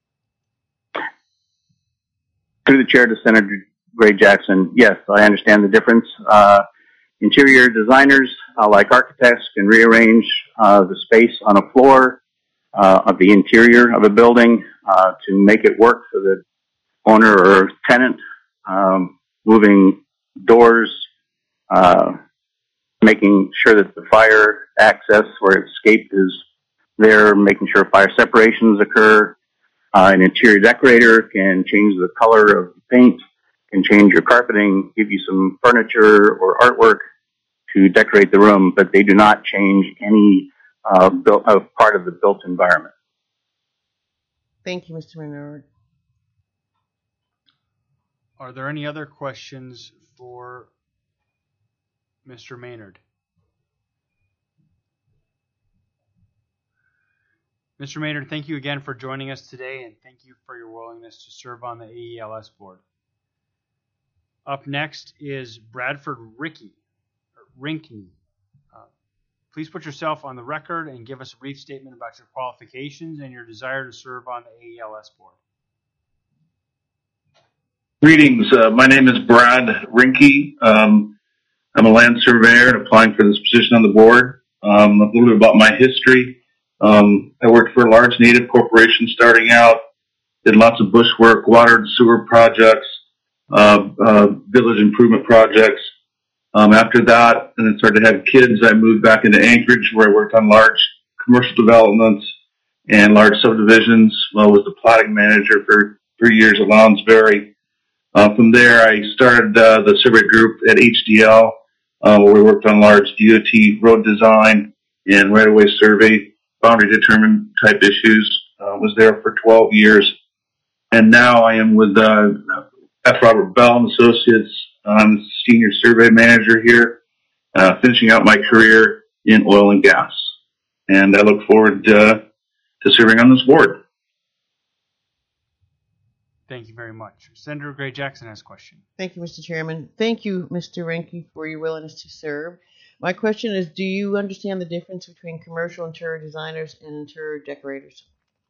Through the chair to Senator Gray Jackson, yes, I understand the difference. Interior designers, like architects, can rearrange the space on a floor of the interior of a building to make it work for the owner or tenant, moving doors, making sure that the fire access or escape is there, making sure fire separations occur. An interior decorator can change the color of the paint, can change your carpeting, give you some furniture or artwork to decorate the room, but they do not change any part of the built environment. Thank you, Mr. Menard. Are there any other questions for Mr. Maynard? Mr. Maynard, thank you again for joining us today, and thank you for your willingness to serve on the AELS board. Up next is Bradford Rinke. Please put yourself on the record and give us a brief statement about your qualifications and your desire to serve on the AELS board. Greetings. My name is Brad Rinke. I'm a land surveyor and applying for this position on the board. A little bit about my history. I worked for a large native corporation starting out, did lots of bush work, water and sewer projects, village improvement projects. After that, and then started to have kids, I moved back into Anchorage where I worked on large commercial developments and large subdivisions. I was the plotting manager for 3 years at Lounsbury. From there, I started the survey group at HDL, where we worked on large DOT road design and right-of-way survey, boundary determination type issues. Was there for 12 years. And now I am with F. Robert Bell and Associates, I'm the senior survey manager here, finishing out my career in oil and gas. And I look forward to serving on this board. Thank you very much. Senator Gray Jackson has a question. Thank you, Mr. Chairman. Thank you, Mr. Renke, for your willingness to serve. My question is, do you understand the difference between commercial interior designers and interior decorators?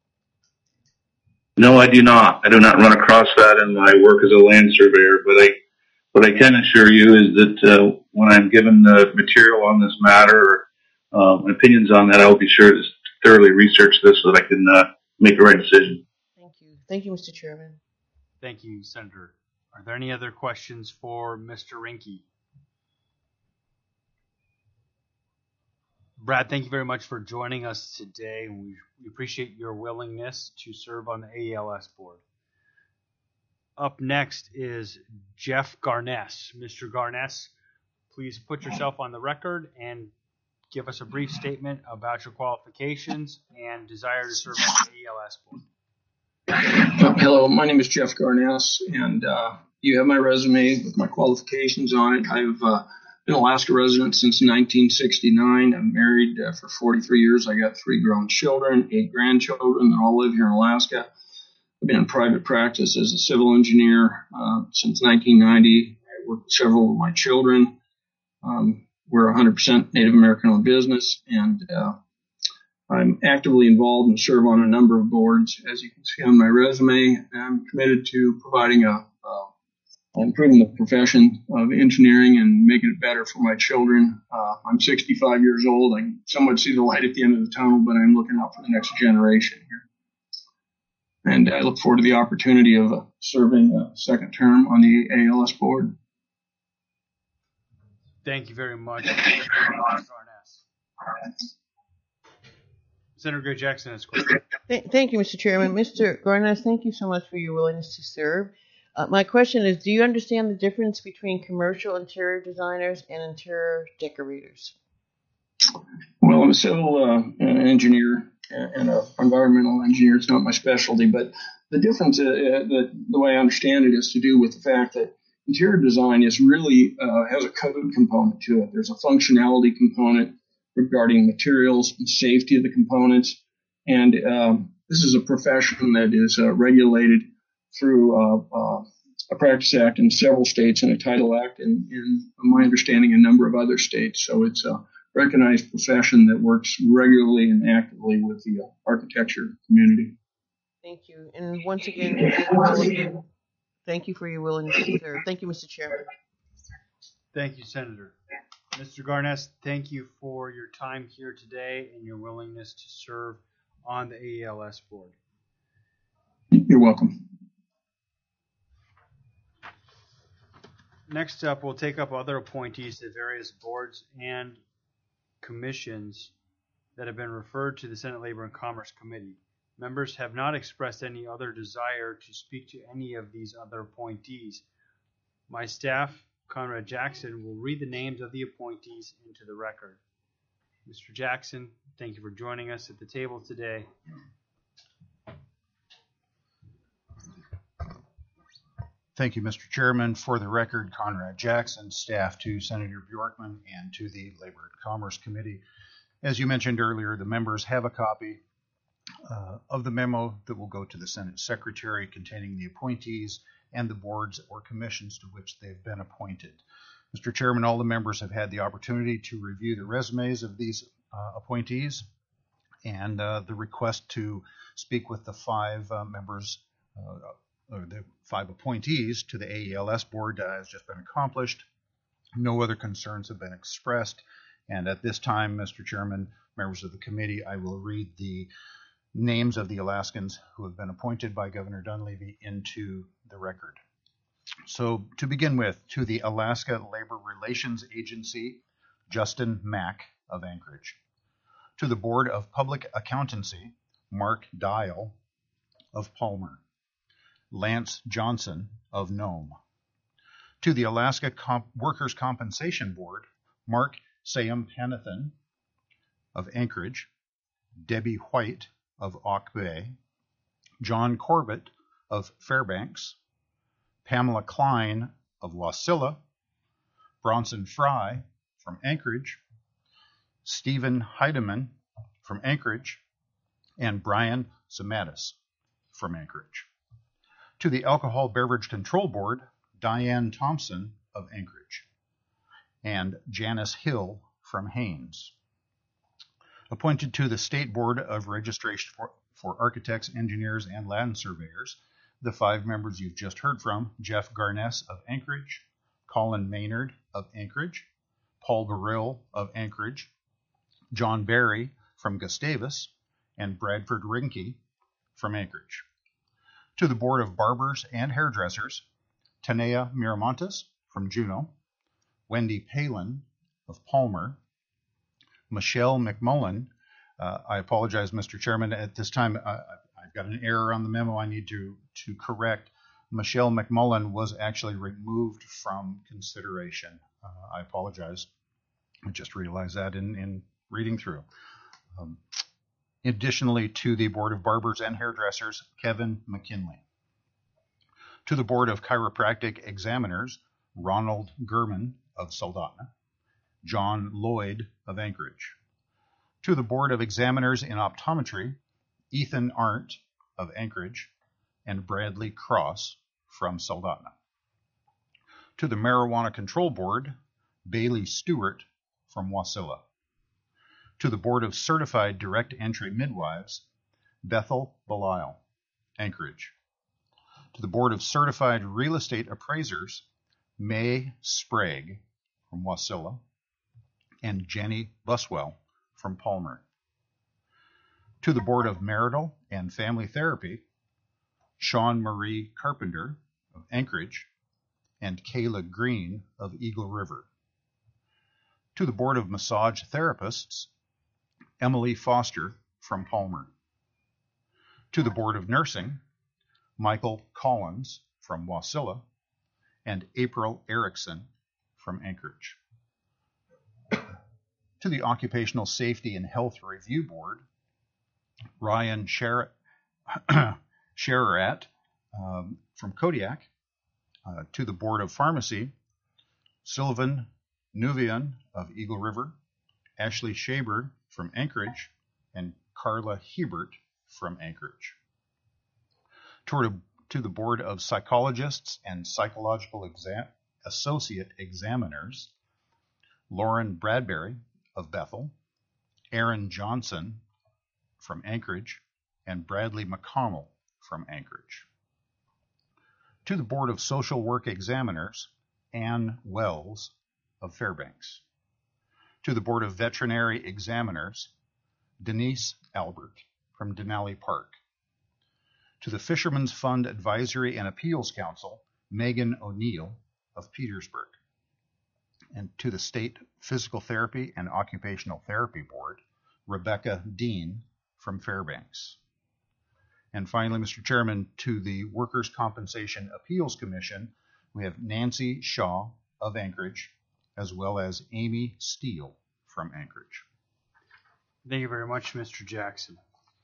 No, I do not. I do not run across that in my work as a land surveyor, but what I can assure you is that when I'm given the material on this matter or opinions on that, I will be sure to thoroughly research this so that I can make the right decision. Thank you. Thank you, Mr. Chairman. Thank you, Senator. Are there any other questions for Mr. Renke? Brad, thank you very much for joining us today. We appreciate your willingness to serve on the AELS board. Up next is Jeff Garness. Mr. Garness, please put yourself on the record and give us a brief statement about your qualifications and desire to serve on the AELS board. Hello, my name is Jeff Garness, and you have my resume with my qualifications on it. I've been an Alaska resident since 1969. I'm married for 43 years. I got 3 grown children, 8 grandchildren. They all live here in Alaska. I've been in private practice as a civil engineer since 1990. I work with several of my children. We're 100% Native American-owned business, and I'm actively involved and serve on a number of boards. As you can see on my resume, I'm committed to providing improving the profession of engineering and making it better for my children. I'm 65 years old. I can somewhat see the light at the end of the tunnel, but I'm looking out for the next generation here. And I look forward to the opportunity of serving a second term on the AELS board. Thank you very much. Senator Gray Jackson has a question. Thank you, Mr. Chairman. Mr. Garness, thank you so much for your willingness to serve. My question is, do you understand the difference between commercial interior designers and interior decorators? Well, I'm a civil engineer and an environmental engineer. It's not my specialty, but the difference, the way I understand it, is to do with the fact that interior design is really has a code component to it. There's a functionality component regarding materials and safety of the components, and this is a profession that is regulated through a Practice Act in several states and a Title Act in my understanding, a number of other states. So it's a recognized profession that works regularly and actively with the architecture community. Thank you. And once again, thank you for your willingness to serve. Thank you, Mr. Chairman. Thank you, Senator. Mr. Garness, thank you for your time here today and your willingness to serve on the AELS board. You're welcome. Next up, we'll take up other appointees to various boards and commissions that have been referred to the Senate Labor and Commerce Committee. Members have not expressed any other desire to speak to any of these other appointees. My staff, Conrad Jackson, will read the names of the appointees into the record. Mr. Jackson, thank you for joining us at the table today. Thank you, Mr. Chairman. For the record, Conrad Jackson, staff to Senator Bjorkman and to the Labor and Commerce Committee. As you mentioned earlier, the members have a copy of the memo that will go to the Senate Secretary containing the appointees and the boards or commissions to which they've been appointed. Mr. Chairman, all the members have had the opportunity to review the resumes of these appointees, and the request to speak with the 5 members or the 5 appointees to the AELS board has just been accomplished. No other concerns have been expressed. And at this time, Mr. Chairman, members of the committee, I will read the names of the Alaskans who have been appointed by Governor Dunleavy into the record. So to begin with, to the Alaska Labor Relations Agency, Justin Mack of Anchorage. To the Board of Public Accountancy, Mark Dial of Palmer. Lance Johnson of Nome. To the Alaska Workers' Compensation Board, Mark Sayam-Panathan of Anchorage, Debbie White of Auk Bay, John Corbett of Fairbanks, Pamela Klein of Wasilla, Bronson Fry from Anchorage, Stephen Heidemann from Anchorage, and Brian Zamatis from Anchorage. To the Alcohol Beverage Control Board, Diane Thompson of Anchorage, and Janice Hill from Haines. Appointed to the State Board of Registration for Architects, Engineers, and Land Surveyors, the 5 members you've just heard from: Jeff Garness of Anchorage, Colin Maynard of Anchorage, Paul Burrill of Anchorage, John Barry from Gustavus, and Bradford Rinke from Anchorage. To the Board of Barbers and Hairdressers, Tanea Miramontes from Juneau, Wendy Palin of Palmer, Michelle McMullen. I apologize, Mr. Chairman. At this time, I've got an error on the memo I need to correct. Michelle McMullen was actually removed from consideration. I apologize. I just realized that in reading through. Additionally, to the Board of Barbers and Hairdressers, Kevin McKinley. To the Board of Chiropractic Examiners, Ronald Gurman of Soldotna, John Lloyd of Anchorage. To the Board of Examiners in Optometry, Ethan Arndt of Anchorage, and Bradley Cross from Soldotna. To the Marijuana Control Board, Bailey Stewart from Wasilla. To the Board of Certified Direct Entry Midwives, Bethel Belisle, Anchorage. To the Board of Certified Real Estate Appraisers, May Sprague from Wasilla, and Jenny Buswell from Palmer. To the Board of Marital and Family Therapy, Sean Marie Carpenter of Anchorage, and Kayla Green of Eagle River. To the Board of Massage Therapists, Emily Foster from Palmer. To the Board of Nursing, Michael Collins from Wasilla, and April Erickson from Anchorage. To the Occupational Safety and Health Review Board, Ryan Sheratt from Kodiak. To the Board of Pharmacy, Sylvan Nuvian of Eagle River, Ashley Shaber from Anchorage, and Carla Hebert from Anchorage. To the Board of Psychologists and Psychological Associate Examiners, Lauren Bradbury of Bethel, Aaron Johnson from Anchorage, and Bradley McConnell from Anchorage. To the Board of Social Work Examiners, Ann Wells of Fairbanks. To the Board of Veterinary Examiners, Denise Albert from Denali Park. To the Fishermen's Fund Advisory and Appeals Council, Megan O'Neill of Petersburg. And to the State Physical Therapy and Occupational Therapy Board, Rebecca Dean from Fairbanks. And finally, Mr. Chairman, to the Workers' Compensation Appeals Commission, we have Nancy Shaw of Anchorage, as well as Amy Steele from Anchorage. Thank you very much, Mr. Jackson.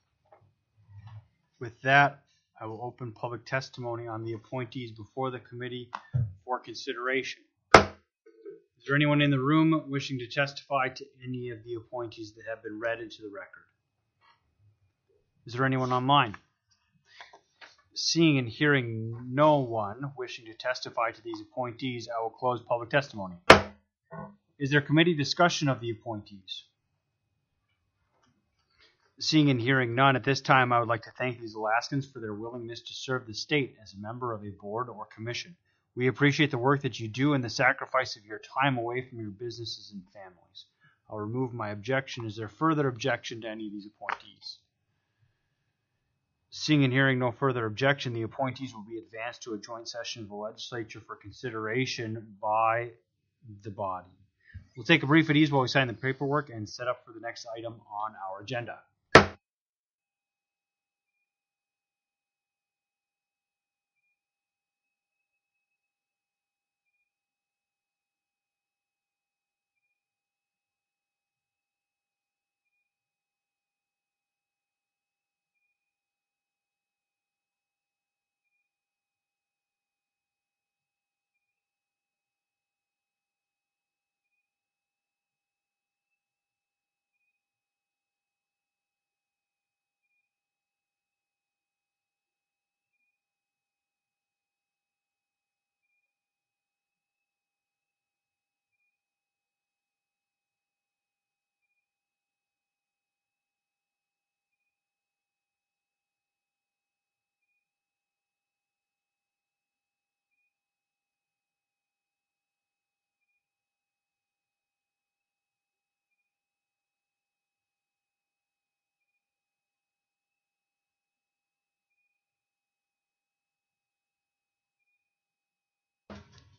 With that, I will open public testimony on the appointees before the committee for consideration. Is there anyone in the room wishing to testify to any of the appointees that have been read into the record? Is there anyone online? Seeing and hearing no one wishing to testify to these appointees, I will close public testimony. Is there committee discussion of the appointees? Seeing and hearing none, at this time I would like to thank these Alaskans for their willingness to serve the state as a member of a board or commission. We appreciate the work that you do and the sacrifice of your time away from your businesses and families. I'll remove my objection. Is there further objection to any of these appointees? Seeing and hearing no further objection, the appointees will be advanced to a joint session of the legislature for consideration by the body. We'll take a brief at ease while we sign the paperwork and set up for the next item on our agenda.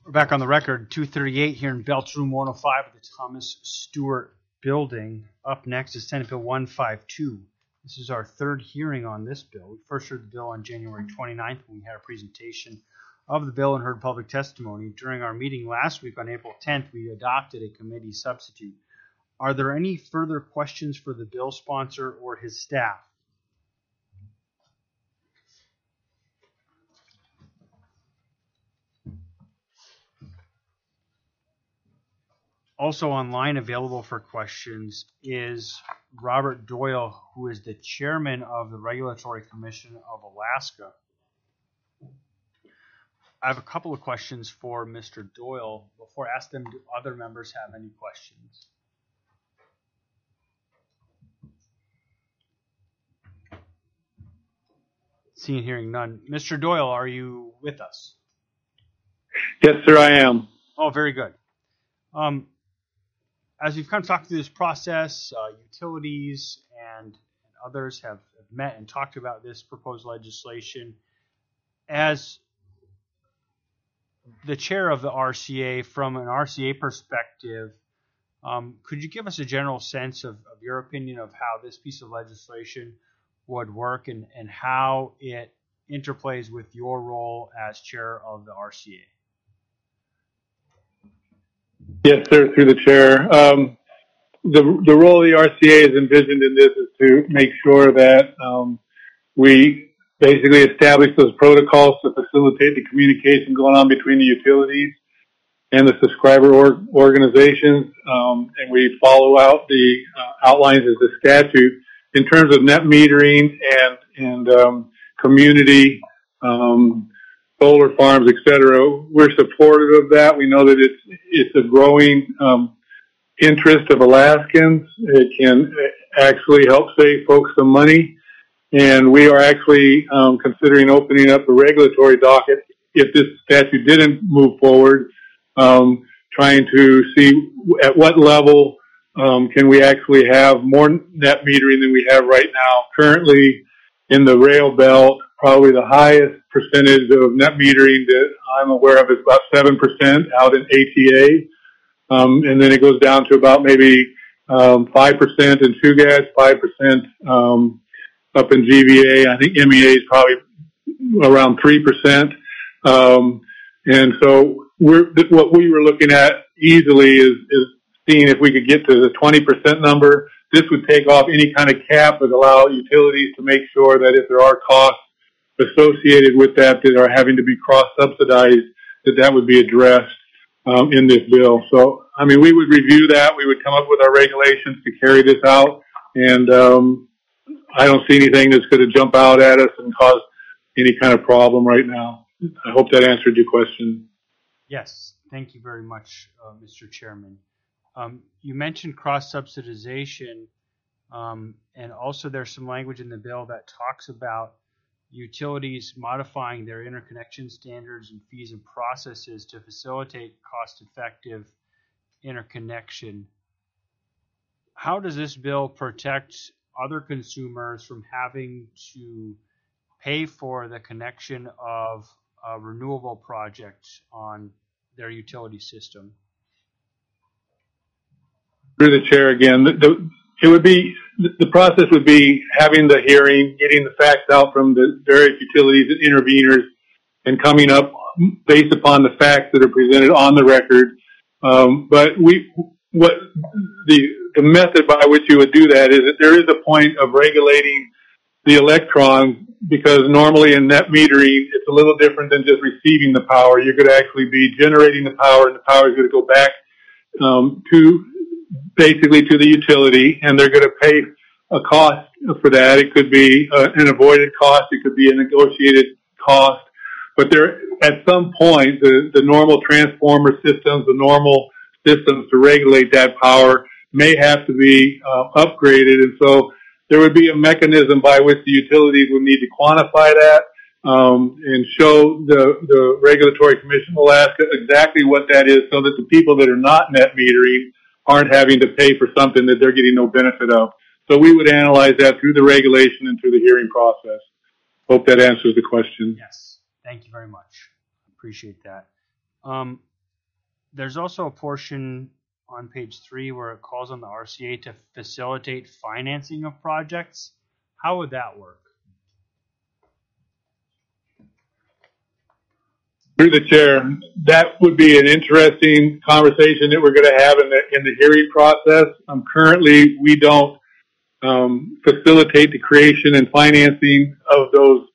We're back on the record, 238 here in Belch Room 105 at the Thomas Stewart Building. Up next is Senate Bill 152. This is our third hearing on this bill. We first heard the bill on January 29th when we had a presentation of the bill and heard public testimony. During our meeting last week on April 10th, we adopted a committee substitute. Are there any further questions for the bill sponsor or his staff? Also online available for questions is Robert Doyle, who is the chairman of the Regulatory Commission of Alaska. I have a couple of questions for Mr. Doyle. Before I ask them, do other members have any questions? Seeing and hearing none. Mr. Doyle, are you with us? Yes, sir, I am. Oh, very good. As we've kind of talked through this process, utilities and others have met and talked about this proposed legislation. As the chair of the RCA, from an RCA perspective, could you give us a general sense of your opinion of how this piece of legislation would work and how it interplays with your role as chair of the RCA? Yes, sir, through the chair. The role the RCA is envisioned in this is to make sure that we basically establish those protocols to facilitate the communication going on between the utilities and the subscriber organizations, and we follow out the outlines of the statute in terms of net metering and community solar farms, et cetera. We're supportive of that. We know that it's a growing interest of Alaskans. It can actually help save folks some money. And we are actually considering opening up a regulatory docket if this statute didn't move forward, trying to see at what level can we actually have more net metering than we have right now. Currently in the rail belt, probably the highest percentage of net metering that I'm aware of is about 7% out in ATA. And then it goes down to about maybe 5% in TUGAS, 5% up in GVA. I think MEA is probably around 3%. And so what we were looking at easily is seeing if we could get to the 20% number. This would take off any kind of cap, but allow utilities to make sure that if there are costs associated with that are having to be cross-subsidized, that would be addressed in this bill. So, I mean, we would review that. We would come up with our regulations to carry this out. And I don't see anything that's going to jump out at us and cause any kind of problem right now. I hope that answered your question. Yes. Thank you very much, Mr. Chairman. You mentioned cross-subsidization, and also there's some language in the bill that talks about utilities modifying their interconnection standards and fees and processes to facilitate cost-effective interconnection. How does this bill protect other consumers from having to pay for the connection of a renewable project on their utility system? Through the chair again, it would be, the process would be having the hearing, getting the facts out from the various utilities and interveners, and coming up based upon the facts that are presented on the record. But the method by which you would do that is that there is a point of regulating the electron, because normally in net metering, it's a little different than just receiving the power. You're going to actually be generating the power, and the power is going to go back basically to the utility, and they're going to pay a cost for that. It could be an avoided cost. It could be a negotiated cost. But there, at some point, the normal transformer systems, the normal systems to regulate that power may have to be upgraded. And so there would be a mechanism by which the utilities would need to quantify that and show the Regulatory Commission of Alaska exactly what that is, so that the people that are not net metering aren't having to pay for something that they're getting no benefit of. So we would analyze that through the regulation and through the hearing process. Hope that answers the question. Yes. Thank you very much. Appreciate that. There's also a portion on page 3 where it calls on the RCA to facilitate financing of projects. How would that work? Through the chair, that would be an interesting conversation that we're going to have in the hearing process. Currently, we don't facilitate the creation and financing of those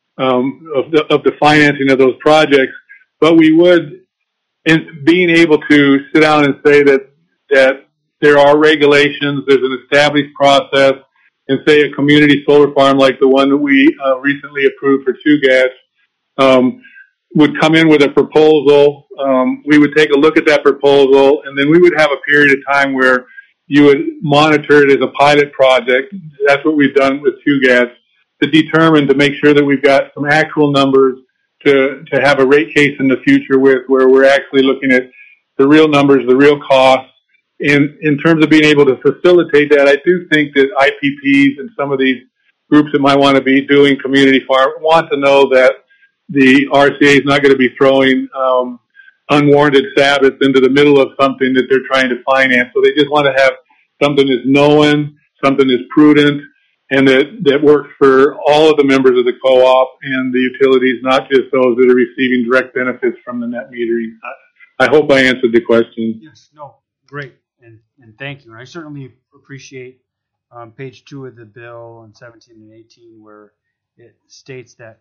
of the financing of those projects, but we would, in being able to sit down and say that there are regulations, there's an established process, and say a community solar farm like the one that we recently approved for Chugach would come in with a proposal. We would take a look at that proposal, and then we would have a period of time where you would monitor it as a pilot project. That's what we've done with Chugach, to determine, to make sure that we've got some actual numbers to have a rate case in the future with, where we're actually looking at the real numbers, the real costs. In terms of being able to facilitate that, I do think that IPPs and some of these groups that might want to be doing community farm want to know that the RCA is not going to be throwing unwarranted Sabbaths into the middle of something that they're trying to finance. So they just want to have something that's known, something that's prudent, and that works for all of the members of the co-op and the utilities, not just those that are receiving direct benefits from the net metering. I hope I answered the question. Yes, no, great, and thank you. And I certainly appreciate page 2 of the bill on 17 and 18, where it states that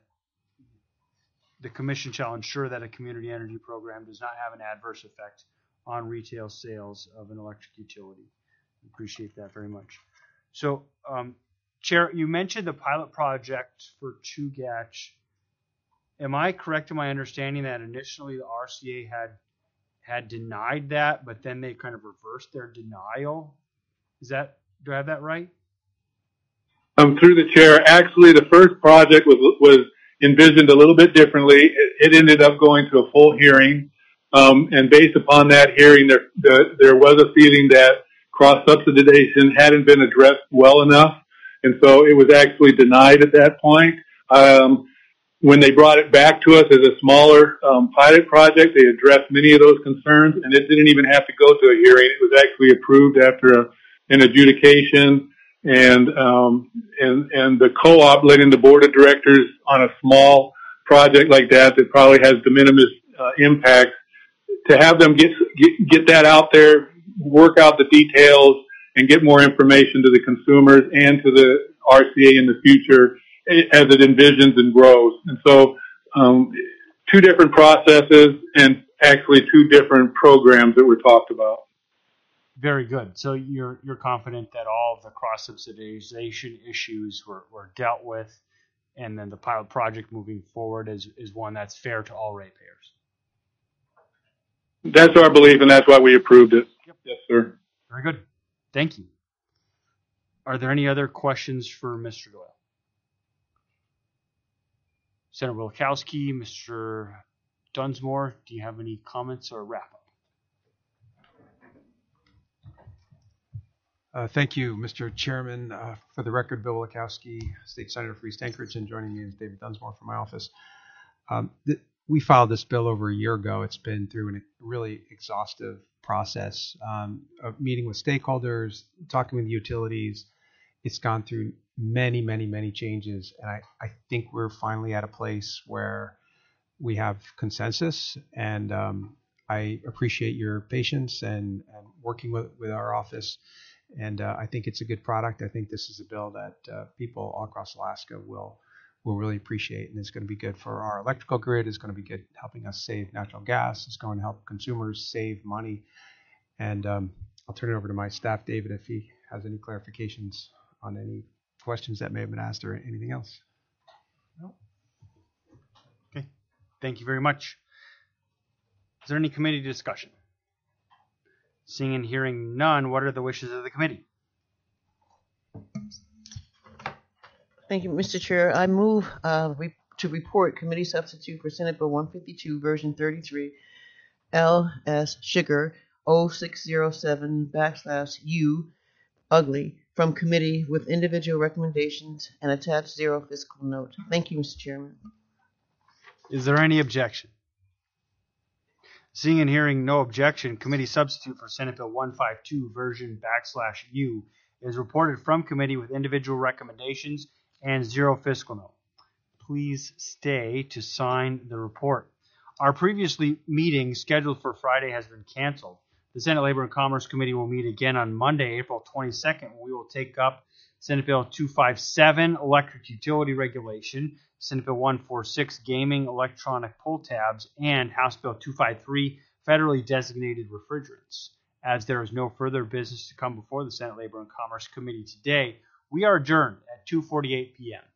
the commission shall ensure that a community energy program does not have an adverse effect on retail sales of an electric utility. Appreciate that very much. So, Chair, you mentioned the pilot project for Chugach. Am I correct in my understanding that initially the RCA had denied that, but then they kind of reversed their denial? Do I have that right? Through the chair, actually the first project was envisioned a little bit differently. It ended up going to a full hearing, and based upon that hearing, there was a feeling that cross-subsidization hadn't been addressed well enough, and so it was actually denied at that point. When they brought it back to us as a smaller pilot project, they addressed many of those concerns, and it didn't even have to go to a hearing. It was actually approved after an adjudication. And the co-op letting the board of directors on a small project like that probably has de minimis impact, to have them get that out there, work out the details, and get more information to the consumers and to the RCA in the future as it envisions and grows. And so, 2 different processes and actually 2 different programs that were talked about. Very good. So you're confident that all of the cross-subsidization issues were dealt with, and then the pilot project moving forward is one that's fair to all ratepayers. That's our belief, and that's why we approved it. Yep. Yes, sir. Very good. Thank you. Are there any other questions for Mr. Doyle? Senator Wielkowski, Mr. Dunsmore, do you have any comments or wrap-up? Thank you, Mr. Chairman. For the record, Bill Wielkowski, State Senator for East Anchorage, and joining me is David Dunsmore from my office. We filed this bill over a year ago. It's been through a really exhaustive process of meeting with stakeholders, talking with utilities. It's gone through many, many, many changes, and I think we're finally at a place where we have consensus, and I appreciate your patience and working with our office. And I think it's a good product. I think this is a bill that people all across Alaska will really appreciate, and it's going to be good for our electrical grid. It's going to be good helping us save natural gas. It's going to help consumers save money. And I'll turn it over to my staff, David, if he has any clarifications on any questions that may have been asked or anything else. No. Okay. Thank you very much. Is there any committee discussion? Seeing and hearing none, what are the wishes of the committee? Thank you, Mr. Chair. I move to report committee substitute for Senate Bill 152, version 33, L.S. Sugar 0607/U, ugly, from committee with individual recommendations and attached 0 fiscal note. Thank you, Mr. Chairman. Is there any objection? Seeing and hearing no objection, committee substitute for Senate Bill 152 version /U is reported from committee with individual recommendations and 0 fiscal note. Please stay to sign the report. Our previous meeting scheduled for Friday has been canceled. The Senate Labor and Commerce Committee will meet again on Monday, April 22nd. We will take up Senate Bill 257, Electric Utility Regulation, Senate Bill 146, Gaming Electronic Pull Tabs, and House Bill 253, Federally Designated Refrigerants. As there is no further business to come before the Senate Labor and Commerce Committee today, we are adjourned at 2:48 p.m.